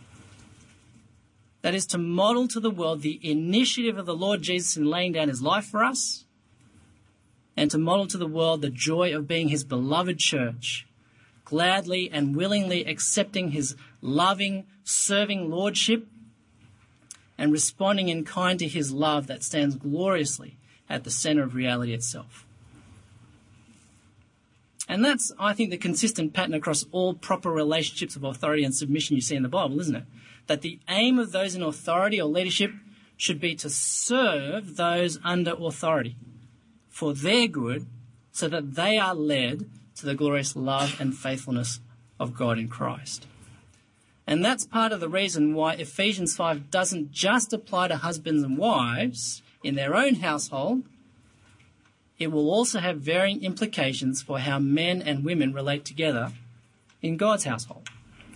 That is to model to the world the initiative of the Lord Jesus in laying down his life for us, and to model to the world the joy of being his beloved church, gladly and willingly accepting his loving, serving lordship and responding in kind to his love that stands gloriously at the center of reality itself. And that's, I think, the consistent pattern across all proper relationships of authority and submission you see in the Bible, isn't it? That the aim of those in authority or leadership should be to serve those under authority for their good, so that they are led to the glorious love and faithfulness of God in Christ. And that's part of the reason why Ephesians five doesn't just apply to husbands and wives in their own household. It will also have varying implications for how men and women relate together in God's household.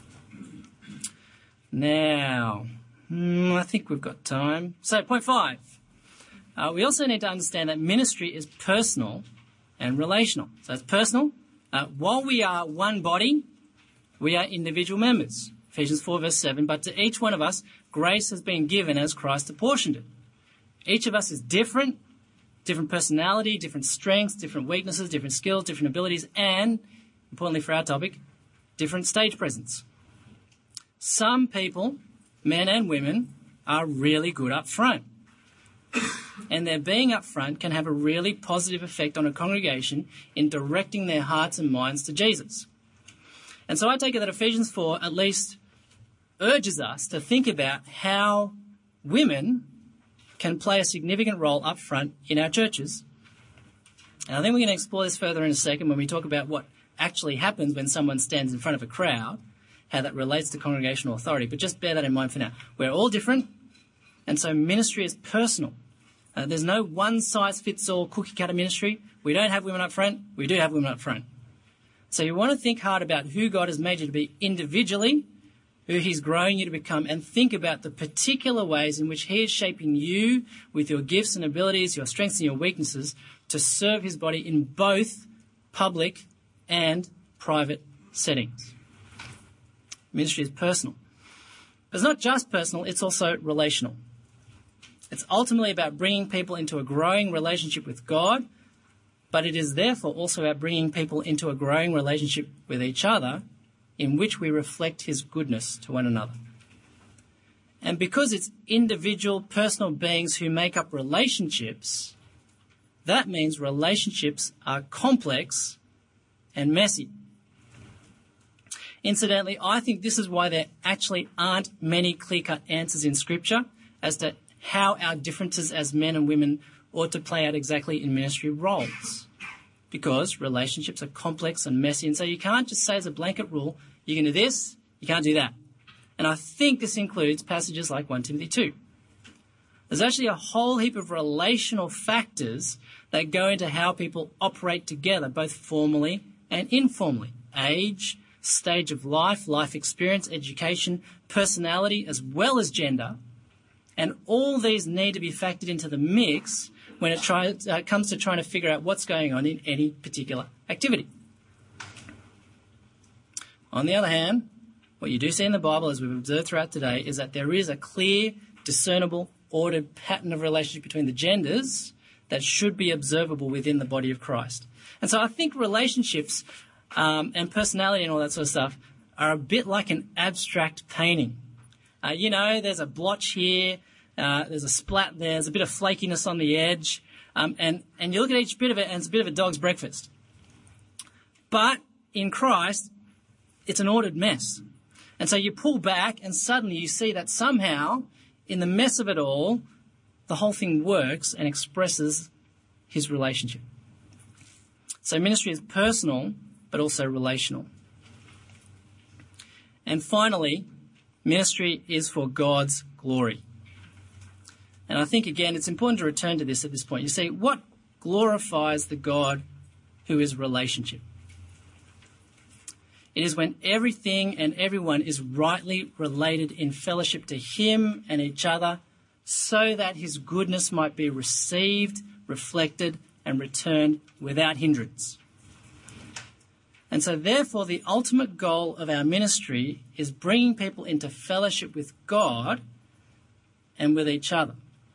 Now, hmm, I think we've got time. So, point five. Uh, we also need to understand that ministry is personal and relational. So it's personal. Uh, while we are one body, we are individual members. Ephesians four verse seven, but to each one of us, grace has been given as Christ apportioned it. Each of us is different, different personality, different strengths, different weaknesses, different skills, different abilities, and, importantly for our topic, different stage presence. Some people, men and women, are really good up front. And their being up front can have a really positive effect on a congregation in directing their hearts and minds to Jesus. And so I take it that Ephesians four at least urges us to think about how women can play a significant role up front in our churches. And I think we're going to explore this further in a second when we talk about what actually happens when someone stands in front of a crowd, how that relates to congregational authority. But just bear that in mind for now. We're all different, and so ministry is personal. Uh, there's no one-size-fits-all cookie-cutter ministry. We don't have women up front. We do have women up front. So you want to think hard about who God has made you to be individually, who he's growing you to become, and think about the particular ways in which he is shaping you with your gifts and abilities, your strengths and your weaknesses, to serve his body in both public and private settings. Ministry is personal. But it's not just personal, it's also relational. It's ultimately about bringing people into a growing relationship with God, but it is therefore also about bringing people into a growing relationship with each other in which we reflect his goodness to one another. And because it's individual, personal beings who make up relationships, that means relationships are complex and messy. Incidentally, I think this is why there actually aren't many clear-cut answers in Scripture as to how our differences as men and women ought to play out exactly in ministry roles. Because relationships are complex and messy, and so you can't just say as a blanket rule, you can do this, you can't do that. And I think this includes passages like First Timothy two. There's actually a whole heap of relational factors that go into how people operate together, both formally and informally. Age, stage of life, life experience, education, personality, as well as gender. And all these need to be factored into the mix when it try, uh, comes to trying to figure out what's going on in any particular activity. On the other hand, what you do see in the Bible, as we've observed throughout today, is that there is a clear, discernible, ordered pattern of relationship between the genders that should be observable within the body of Christ. And so I think relationships um, and personality and all that sort of stuff are a bit like an abstract painting. Uh, you know, there's a blotch here, uh, there's a splat there, there's a bit of flakiness on the edge, um, and, and you look at each bit of it and it's a bit of a dog's breakfast. But in Christ, it's an ordered mess. And so you pull back and suddenly you see that somehow, in the mess of it all, the whole thing works and expresses his relationship. So ministry is personal, but also relational. And finally, ministry is for God's glory. And I think, again, it's important to return to this at this point. You see, what glorifies the God who is relationship? It is when everything and everyone is rightly related in fellowship to him and each other, so that his goodness might be received, reflected, and returned without hindrance. And so therefore the ultimate goal of our ministry is bringing people into fellowship with God and with each other.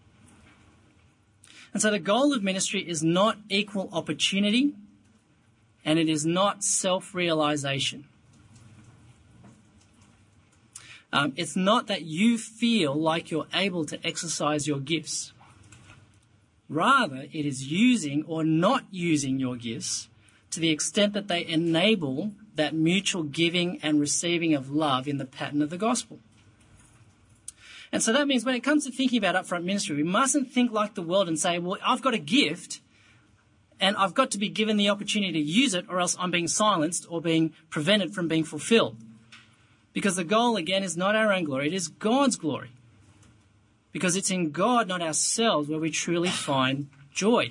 And so the goal of ministry is not equal opportunity, and it is not self-realization. Um, it's not that you feel like you're able to exercise your gifts. Rather, it is using or not using your gifts to the extent that they enable that mutual giving and receiving of love in the pattern of the gospel. And so that means when it comes to thinking about upfront ministry, we mustn't think like the world and say, well, I've got a gift and I've got to be given the opportunity to use it, or else I'm being silenced or being prevented from being fulfilled. Because the goal, again, is not our own glory, it is God's glory. Because it's in God, not ourselves, where we truly find joy.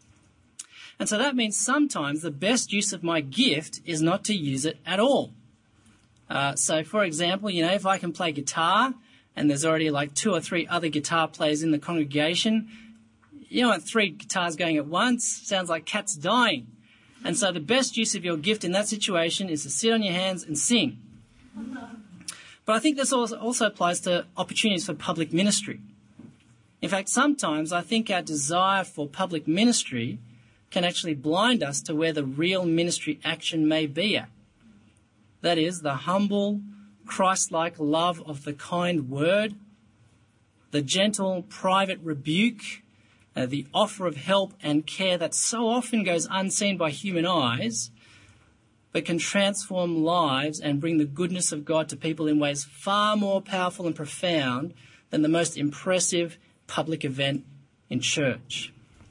And so that means sometimes the best use of my gift is not to use it at all. Uh, so, for example, you know, if I can play guitar and there's already like two or three other guitar players in the congregation, you know, three guitars going at once sounds like cats dying. And so the best use of your gift in that situation is to sit on your hands and sing. But I think this also applies to opportunities for public ministry. In fact, sometimes I think our desire for public ministry can actually blind us to where the real ministry action may be at. That is, the humble, Christ-like love of the kind word, the gentle, private rebuke, uh, the offer of help and care that so often goes unseen by human eyes, but can transform lives and bring the goodness of God to people in ways far more powerful and profound than the most impressive public event in church.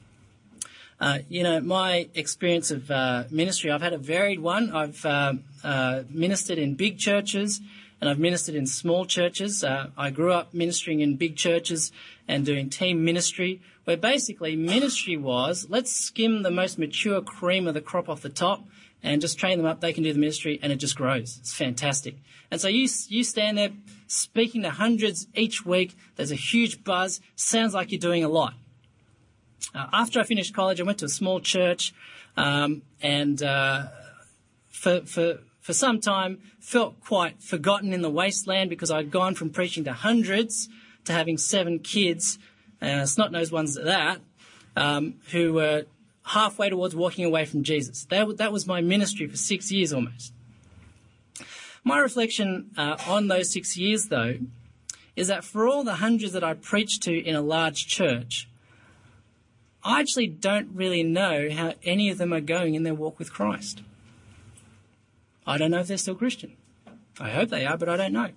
Uh, you know, my experience of uh, ministry, I've had a varied one. I've uh, uh, ministered in big churches and I've ministered in small churches. Uh, I grew up ministering in big churches and doing team ministry, where basically ministry was, let's skim the most mature cream of the crop off the top and just train them up. They can do the ministry and it just grows. It's fantastic. And so you you stand there speaking to hundreds each week. There's a huge buzz. Sounds like you're doing a lot. Uh, after I finished college, I went to a small church um, and uh, for, for, for some time felt quite forgotten in the wasteland because I'd gone from preaching to hundreds to having seven kids, uh, snot-nosed ones at that, um, who were halfway towards walking away from Jesus. That, that was my ministry for six years almost. My reflection uh, on those six years, though, is that for all the hundreds that I preached to in a large church, I actually don't really know how any of them are going in their walk with Christ. I don't know if they're still Christian. I hope they are, but I don't know.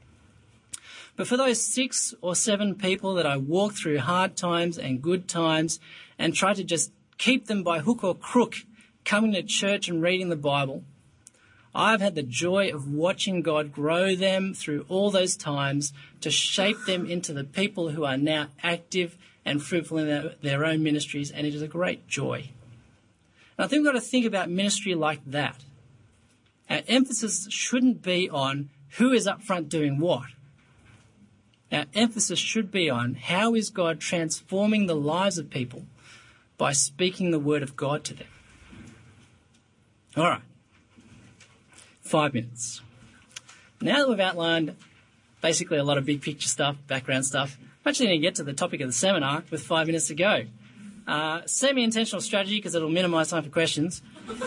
But for those six or seven people that I walked through hard times and good times and tried to just keep them by hook or crook coming to church and reading the Bible, I've had the joy of watching God grow them through all those times to shape them into the people who are now active and fruitful in their, their own ministries, and it is a great joy. And I think we've got to think about ministry like that. Our emphasis shouldn't be on who is up front doing what. Our emphasis should be on how is God transforming the lives of people by speaking the word of God to them. All right. Five minutes. Now that we've outlined basically a lot of big picture stuff, background stuff, I'm actually going to get to the topic of the seminar with five minutes to go. Uh, semi-intentional strategy, because it'll minimise time for questions.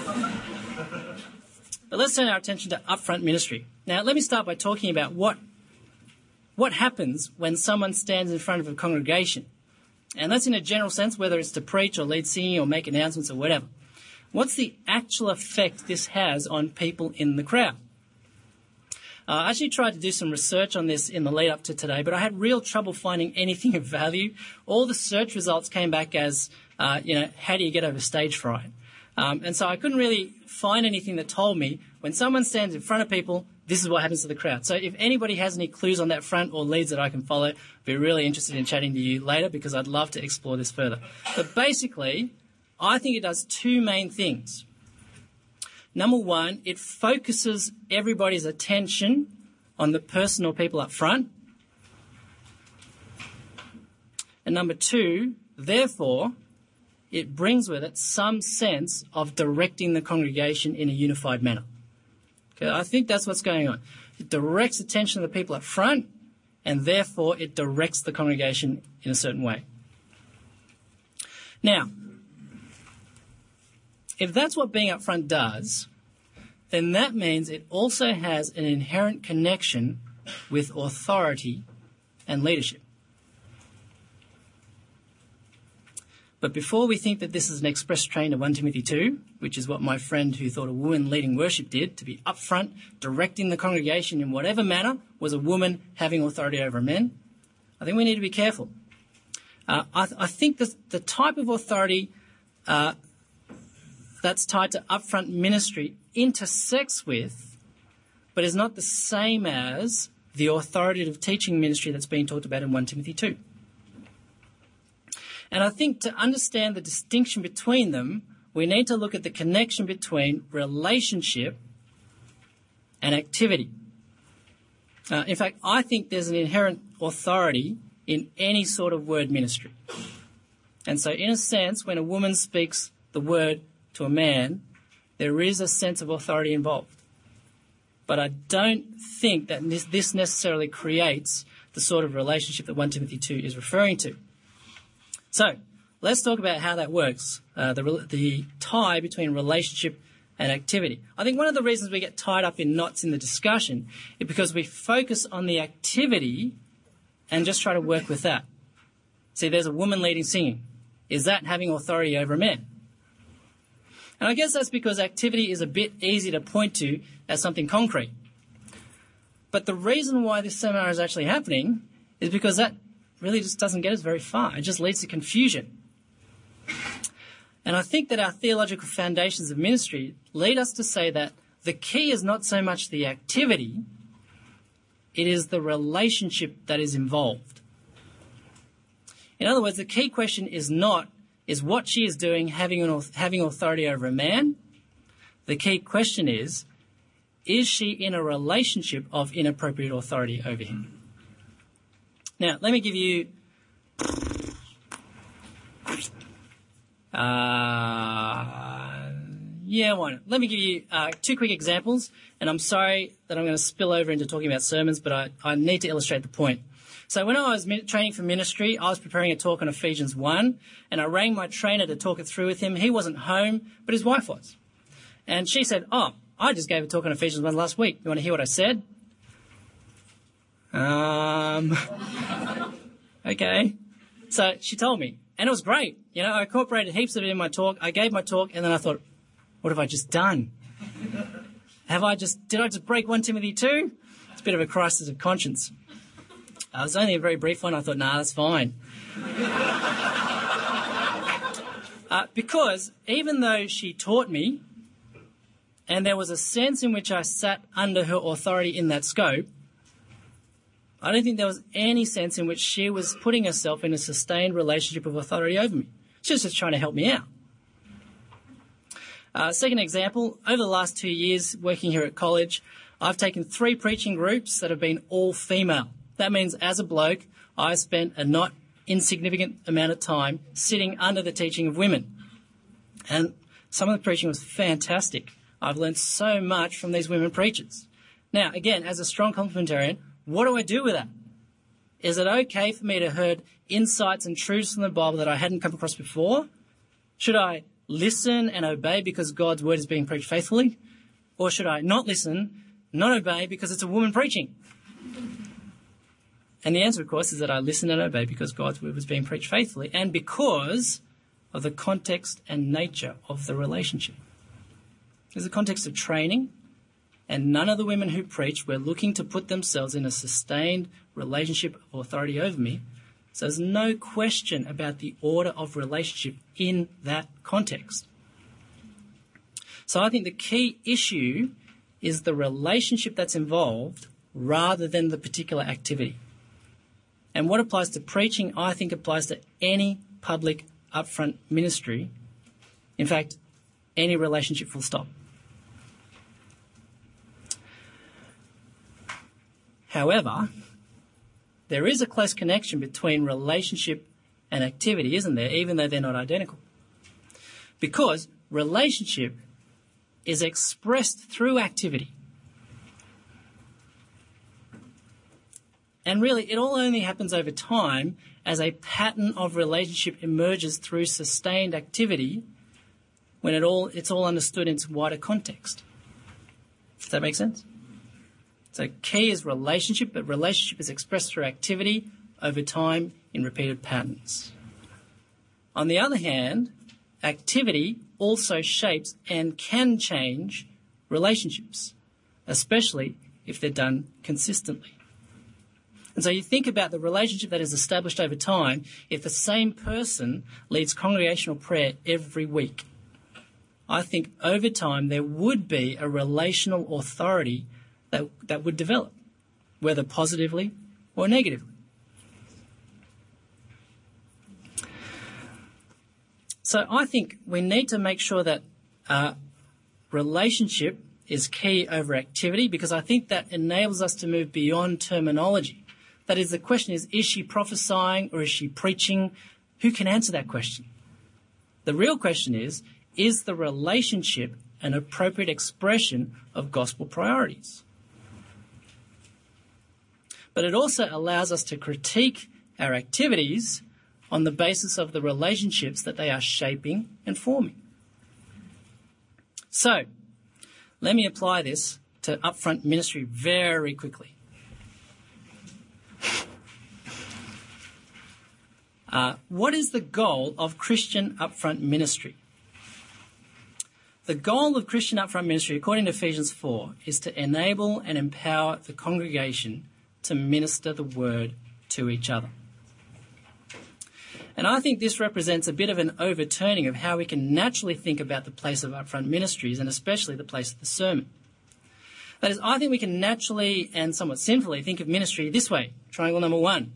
But let's turn our attention to upfront ministry. Now, let me start by talking about what, what happens when someone stands in front of a congregation. And that's in a general sense, whether it's to preach or lead singing or make announcements or whatever. What's the actual effect this has on people in the crowd? Uh, I actually tried to do some research on this in the lead up to today, but I had real trouble finding anything of value. All the search results came back as, uh, you know, how do you get over stage fright? Um, and so I couldn't really find anything that told me when someone stands in front of people, this is what happens to the crowd. So if anybody has any clues on that front or leads that I can follow, I'd be really interested in chatting to you later because I'd love to explore this further. But basically, I think it does two main things. Number one, it focuses everybody's attention on the person or people up front. And number two, therefore, it brings with it some sense of directing the congregation in a unified manner. Okay, I think that's what's going on. It directs attention of the people up front, and therefore it directs the congregation in a certain way. Now, if that's what being up front does, then that means it also has an inherent connection with authority and leadership. But before we think that this is an express train of First Timothy two, which is what my friend who thought a woman leading worship did, to be upfront, directing the congregation in whatever manner, was a woman having authority over men, I think we need to be careful. Uh, I, th- I think the, the type of authority uh, that's tied to upfront ministry intersects with, but is not the same as, the authoritative teaching ministry that's being talked about in First Timothy two. And I think to understand the distinction between them, we need to look at the connection between relationship and activity. Uh, in fact, I think there's an inherent authority in any sort of word ministry. And so in a sense, when a woman speaks the word to a man, there is a sense of authority involved. But I don't think that this, this necessarily creates the sort of relationship that First Timothy two is referring to. So let's talk about how that works, uh, the, the tie between relationship and activity. I think one of the reasons we get tied up in knots in the discussion is because we focus on the activity and just try to work with that. See, there's a woman leading singing. Is that having authority over men? And I guess that's because activity is a bit easy to point to as something concrete. But the reason why this seminar is actually happening is because that really just doesn't get us very far. It just leads to confusion. And I think that our theological foundations of ministry lead us to say that the key is not so much the activity, it is the relationship that is involved. In other words, the key question is not, is what she is doing having, an, having authority over a man? The key question is, is she in a relationship of inappropriate authority over him? Now, let me give you uh, yeah, why not? Let me give you uh, two quick examples, and I'm sorry that I'm going to spill over into talking about sermons, but I, I need to illustrate the point. So when I was min- training for ministry, I was preparing a talk on Ephesians one, and I rang my trainer to talk it through with him. He wasn't home, but his wife was. And she said, oh, I just gave a talk on Ephesians one last week. You want to hear what I said? Um, okay. So she told me, and it was great. You know, I incorporated heaps of it in my talk. I gave my talk, and then I thought, what have I just done? Have I just, did I just break First Timothy two? It's a bit of a crisis of conscience. Uh, it was only a very brief one. I thought, nah, that's fine. uh, because even though she taught me, and there was a sense in which I sat under her authority in that scope, I don't think there was any sense in which she was putting herself in a sustained relationship of authority over me. She was just trying to help me out. Uh, second example, over the last two years working here at college, I've taken three preaching groups that have been all female. That means as a bloke, I spent a not insignificant amount of time sitting under the teaching of women. And some of the preaching was fantastic. I've learned so much from these women preachers. Now, again, as a strong complementarian, what do I do with that? Is it okay for me to hear insights and truths from the Bible that I hadn't come across before? Should I listen and obey because God's word is being preached faithfully? Or should I not listen, not obey because it's a woman preaching? And the answer, of course, is that I listen and obey because God's word was being preached faithfully and because of the context and nature of the relationship. There's a context of training, and none of the women who preached were looking to put themselves in a sustained relationship of authority over me. So there's no question about the order of relationship in that context. So I think the key issue is the relationship that's involved rather than the particular activity. And what applies to preaching, I think applies to any public upfront ministry. In fact, any relationship full stop. However, there is a close connection between relationship and activity, isn't there, even though they're not identical? Because relationship is expressed through activity. And really, it all only happens over time as a pattern of relationship emerges through sustained activity when it all it's all understood in its wider context. Does that make sense? So key is relationship, but relationship is expressed through activity over time in repeated patterns. On the other hand, activity also shapes and can change relationships, especially if they're done consistently. And so you think about the relationship that is established over time if the same person leads congregational prayer every week. I think over time there would be a relational authority that, that would develop, whether positively or negatively. So I think we need to make sure that uh, relationship is key over activity, because I think that enables us to move beyond terminology. That is, the question is, is she prophesying or is she preaching? Who can answer that question? The real question is, is the relationship an appropriate expression of gospel priorities? But it also allows us to critique our activities on the basis of the relationships that they are shaping and forming. So, let me apply this to upfront ministry very quickly. Uh, what is the goal of Christian upfront ministry? The goal of Christian upfront ministry, according to Ephesians four, is to enable and empower the congregation to minister the word to each other. And I think this represents a bit of an overturning of how we can naturally think about the place of upfront ministries, and especially the place of the sermon. That is, I think we can naturally and somewhat sinfully think of ministry this way. Triangle number one.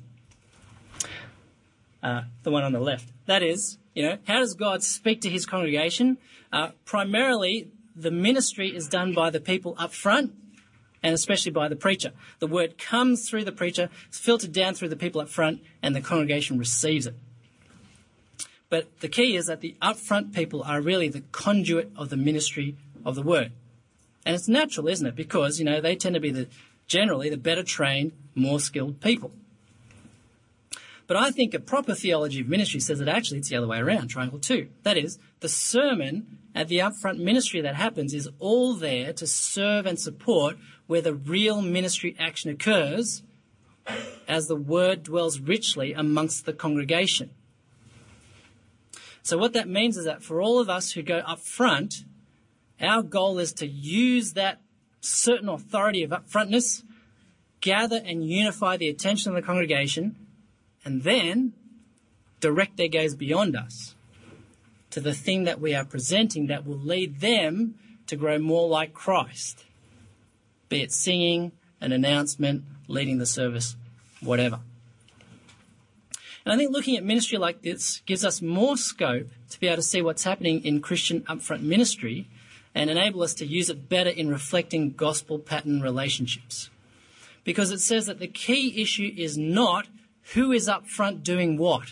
Uh, the one on the left. That is, you know, how does God speak to his congregation? Uh, primarily, the ministry is done by the people up front, and especially by the preacher. The word comes through the preacher, it's filtered down through the people up front, and the congregation receives it. But the key is that the upfront people are really the conduit of the ministry of the word. And it's natural, isn't it? Because, you know, they tend to be the generally the better trained, more skilled people. But I think a proper theology of ministry says that actually it's the other way around, triangle two. That is, the sermon at the upfront ministry that happens is all there to serve and support where the real ministry action occurs as the word dwells richly amongst the congregation. So what that means is that for all of us who go up front, our goal is to use that certain authority of upfrontness, gather and unify the attention of the congregation, and then direct their gaze beyond us to the thing that we are presenting that will lead them to grow more like Christ, be it singing, an announcement, leading the service, whatever. And I think looking at ministry like this gives us more scope to be able to see what's happening in Christian upfront ministry and enable us to use it better in reflecting gospel pattern relationships. Because it says that the key issue is not who is up front doing what,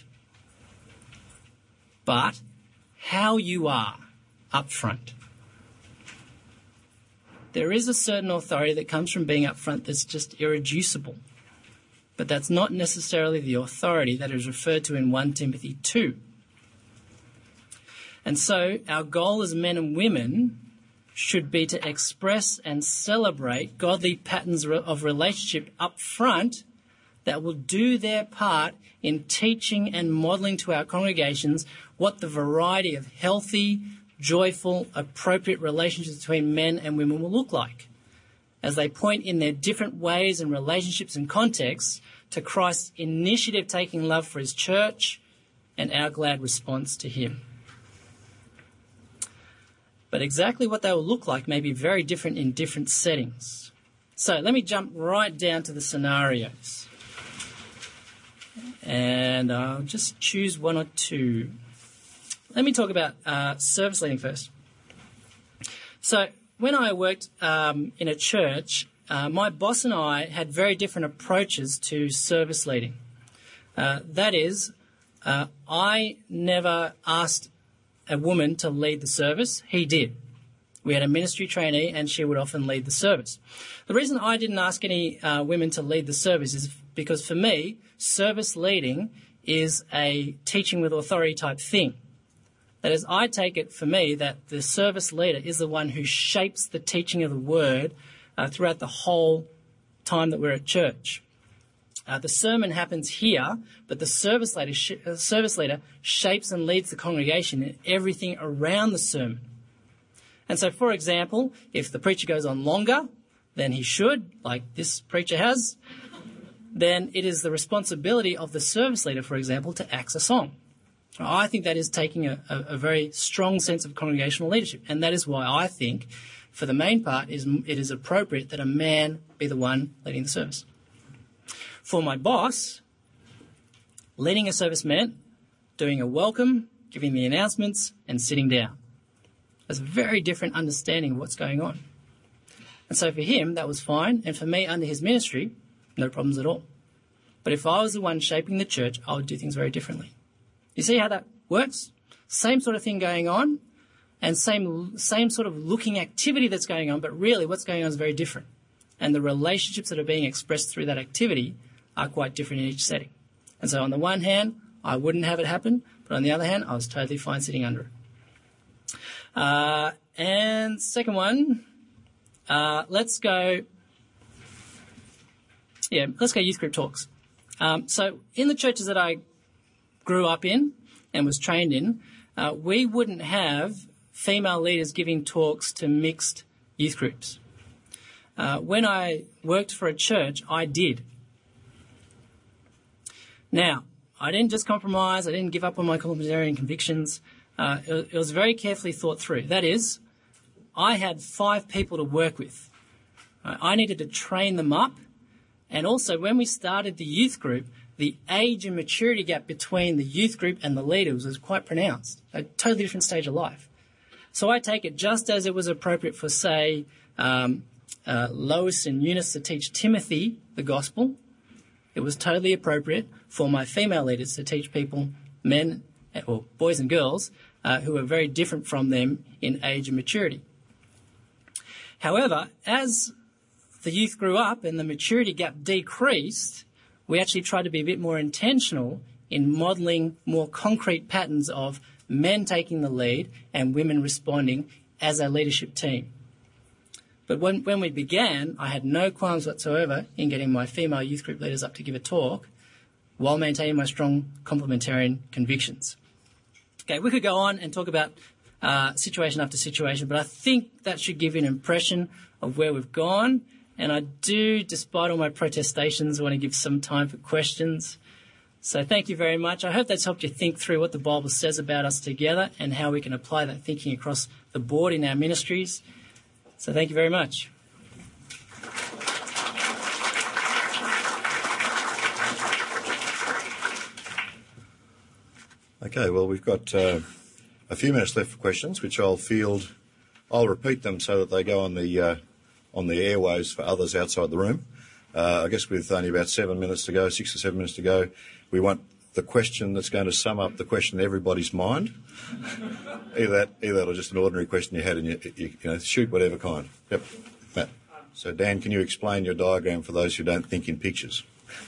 but how you are up front. There is a certain authority that comes from being up front that's just irreducible, but that's not necessarily the authority that is referred to in First Timothy two. And so our goal as men and women should be to express and celebrate godly patterns of relationship up front that will do their part in teaching and modelling to our congregations what the variety of healthy, joyful, appropriate relationships between men and women will look like, as they point in their different ways and relationships and contexts to Christ's initiative-taking love for his church and our glad response to him. but exactly what they will look like may be very different in different settings. So let me jump right down to the scenarios. And I'll just choose one or two. Let me talk about uh, service leading first. So when I worked um, in a church, uh, my boss and I had very different approaches to service leading. Uh, that is, uh, I never asked a woman to lead the service. He did. We had a ministry trainee and she would often lead the service. The reason I didn't ask any uh, women to lead the service is because for me, service leading is a teaching with authority type thing. That is, I take it for me that the service leader is the one who shapes the teaching of the word uh, throughout the whole time that we're at church. Uh, the sermon happens here, but the service leader, sh- uh, service leader shapes and leads the congregation in everything around the sermon. And so, for example, if the preacher goes on longer than he should, like this preacher has, then it is the responsibility of the service leader, for example, to axe a song. I think that is taking a, a, a very strong sense of congregational leadership, and that is why I think, for the main part, is it is appropriate that a man be the one leading the service. For my boss, leading a service meant doing a welcome, giving the announcements, and sitting down. There's a very different understanding of what's going on. And so for him, that was fine, and for me, under his ministry, no problems at all. But if I was the one shaping the church, I would do things very differently. You see how that works? Same sort of thing going on, and same same sort of looking activity that's going on, but really what's going on is very different. And the relationships that are being expressed through that activity are quite different in each setting. And so on the one hand, I wouldn't have it happen, but on the other hand, I was totally fine sitting under it. Uh, and second one, uh, let's go, yeah, let's go youth group talks. Um, so in the churches that I grew up in and was trained in, uh, we wouldn't have female leaders giving talks to mixed youth groups. Uh, when I worked for a church, I did. Now, I didn't just compromise, I didn't give up on my complementarian convictions. Uh, it, it was very carefully thought through. That is, I had five people to work with. Uh, I needed to train them up, and also when we started the youth group, the age and maturity gap between the youth group and the leaders was quite pronounced, a totally different stage of life. So I take it just as it was appropriate for, say, um, uh, Lois and Eunice to teach Timothy the gospel, it was totally appropriate for my female leaders to teach people, men, or boys and girls, uh, who are very different from them in age and maturity. However, as the youth grew up and the maturity gap decreased, we actually tried to be a bit more intentional in modelling more concrete patterns of men taking the lead and women responding as a leadership team. But when, when we began, I had no qualms whatsoever in getting my female youth group leaders up to give a talk while maintaining my strong complementarian convictions. Okay, we could go on and talk about uh, situation after situation, but I think that should give you an impression of where we've gone. And I do, despite all my protestations, want to give some time for questions. So thank you very much. I hope that's helped you think through what the Bible says about us together and how we can apply that thinking across the board in our ministries. So thank you very much. Okay, well, we've got uh, a few minutes left for questions, which I'll field. I'll repeat them so that they go on the uh, on the airwaves for others outside the room. Uh, I guess with only about seven minutes to go, six or seven minutes to go, we want the question that's going to sum up the question in everybody's mind. either that, either that or just an ordinary question you had, and you, you, you know, shoot whatever kind. Yep, Matt. So Dan, can you explain your diagram for those who don't think in pictures?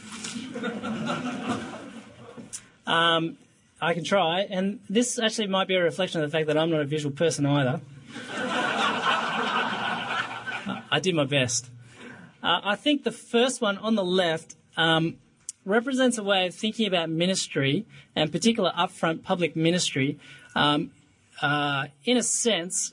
um, I can try, and this actually might be a reflection of the fact that I'm not a visual person either. I did my best. Uh, I think the first one on the left um, represents a way of thinking about ministry, and particular upfront public ministry, um, uh, in a sense,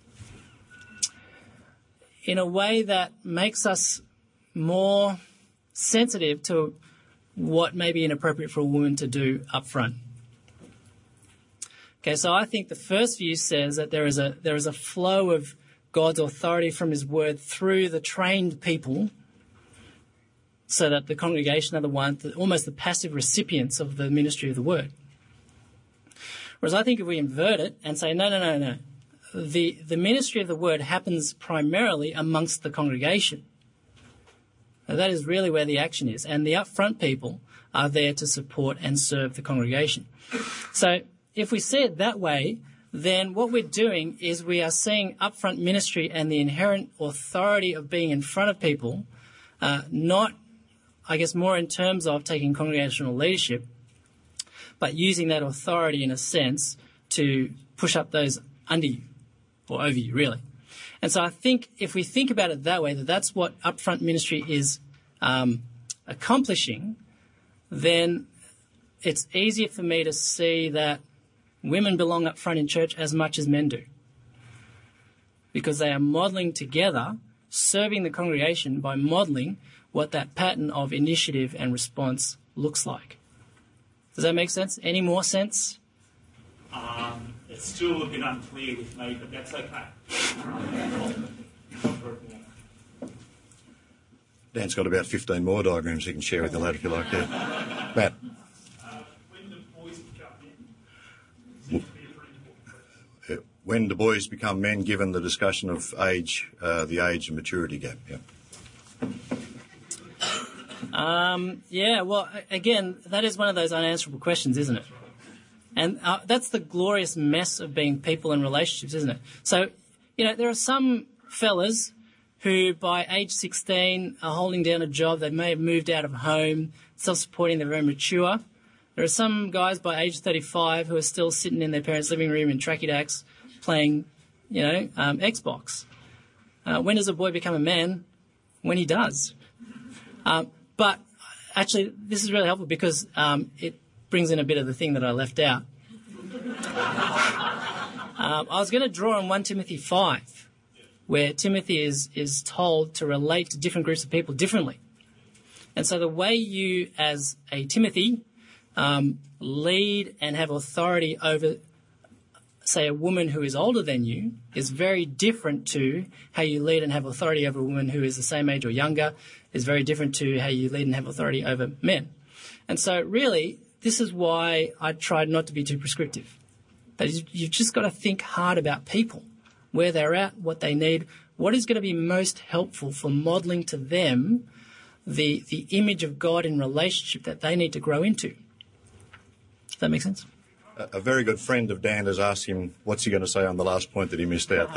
in a way that makes us more sensitive to what may be inappropriate for a woman to do up front. Okay, so I think the first view says that there is a there is a flow of God's authority from his word through the trained people, so that the congregation are the ones, almost the passive recipients of the ministry of the word. Whereas I think if we invert it and say, no, no, no, no, the, the ministry of the word happens primarily amongst the congregation. Now, that is really where the action is. And the upfront people are there to support and serve the congregation. So if we see it that way, then what we're doing is we are seeing upfront ministry and the inherent authority of being in front of people, uh, not, I guess, more in terms of taking congregational leadership, but using that authority in a sense to push up those under you or over you, really. And so I think if we think about it that way, that that's what upfront ministry is um, accomplishing, then it's easier for me to see that women belong up front in church as much as men do, because they are modelling together, serving the congregation by modelling what that pattern of initiative and response looks like. Does that make sense? Any more sense? Um, it's still a bit unclear with me, but that's okay. Dan's got about fifteen more diagrams he can share with you later if you like. Yeah. Matt. Uh, when the boys become men, seems to be a pretty important question. When do boys become men, given the discussion of age, uh, the age and maturity gap? Yeah. Um, yeah, well, again, that is one of those unanswerable questions, isn't it? And uh, that's the glorious mess of being people and relationships, isn't it? So, you know, there are some fellas who by age sixteen are holding down a job. They may have moved out of home, self-supporting, they're very mature. There are some guys by age thirty-five who are still sitting in their parents' living room in tracky dacks playing, you know, um, Xbox. Uh, when does a boy become a man? When he does. Um, But actually, this is really helpful because um, it brings in a bit of the thing that I left out. um, I was going to draw on First Timothy five, where Timothy is, is told to relate to different groups of people differently. And so the way you, as a Timothy, um, lead and have authority over, say, a woman who is older than you is very different to how you lead and have authority over a woman who is the same age or younger, is very different to how you lead and have authority over men. And so really, this is why I tried not to be too prescriptive. That is, you've just got to think hard about people, where they're at, what they need, what is going to be most helpful for modelling to them the, the image of God in relationship that they need to grow into. Does that make sense? A, a very good friend of Dan has asked him, what's he going to say on the last point that he missed out?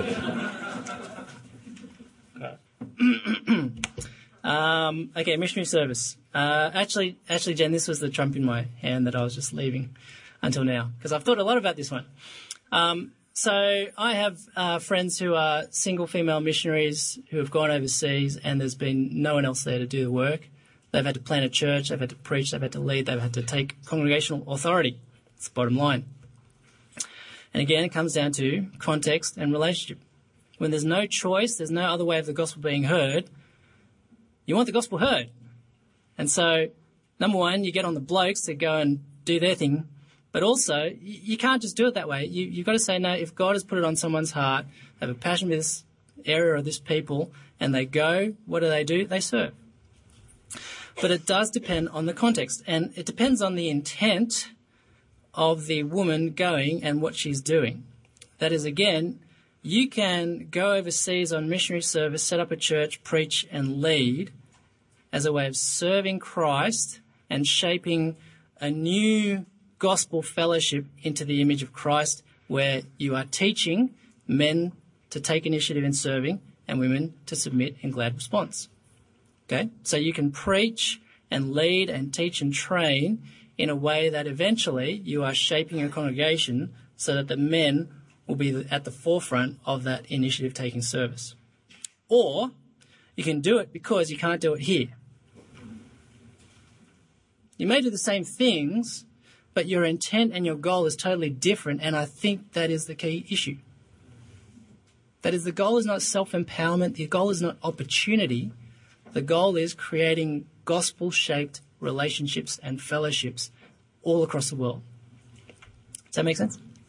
Um, okay, missionary service. Uh, actually, actually, Jen, this was the trump in my hand that I was just leaving until now, because I've thought a lot about this one. Um, so I have uh, friends who are single female missionaries who have gone overseas, and there's been no one else there to do the work. They've had to plant a church, they've had to preach, they've had to lead, they've had to take congregational authority. That's the bottom line. And again, it comes down to context and relationship. When there's no choice, there's no other way of the gospel being heard, you want the gospel heard. And so, number one, you get on the blokes to go and do their thing, but also, you can't just do it that way. You, you've got to say, no, if God has put it on someone's heart, they have a passion for this area or this people, and they go, what do they do? They serve. But it does depend on the context, and it depends on the intent of the woman going and what she's doing. That is, again, you can go overseas on missionary service, set up a church, preach and lead as a way of serving Christ and shaping a new gospel fellowship into the image of Christ, where you are teaching men to take initiative in serving and women to submit in glad response. Okay? So you can preach and lead and teach and train in a way that eventually you are shaping your congregation so that the men will be at the forefront of that initiative-taking service. Or you can do it because you can't do it here. You may do the same things, but your intent and your goal is totally different, and I think that is the key issue. That is, the goal is not self-empowerment, the goal is not opportunity, the goal is creating gospel-shaped relationships and fellowships all across the world. Does that make sense?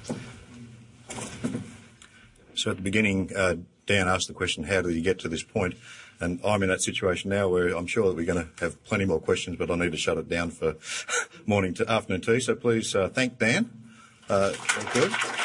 So at the beginning, uh, Dan asked the question, how did you get to this point? And I'm in that situation now where I'm sure that we're going to have plenty more questions, but I need to shut it down for morning to afternoon tea. So please uh, thank Dan. Uh, thank you.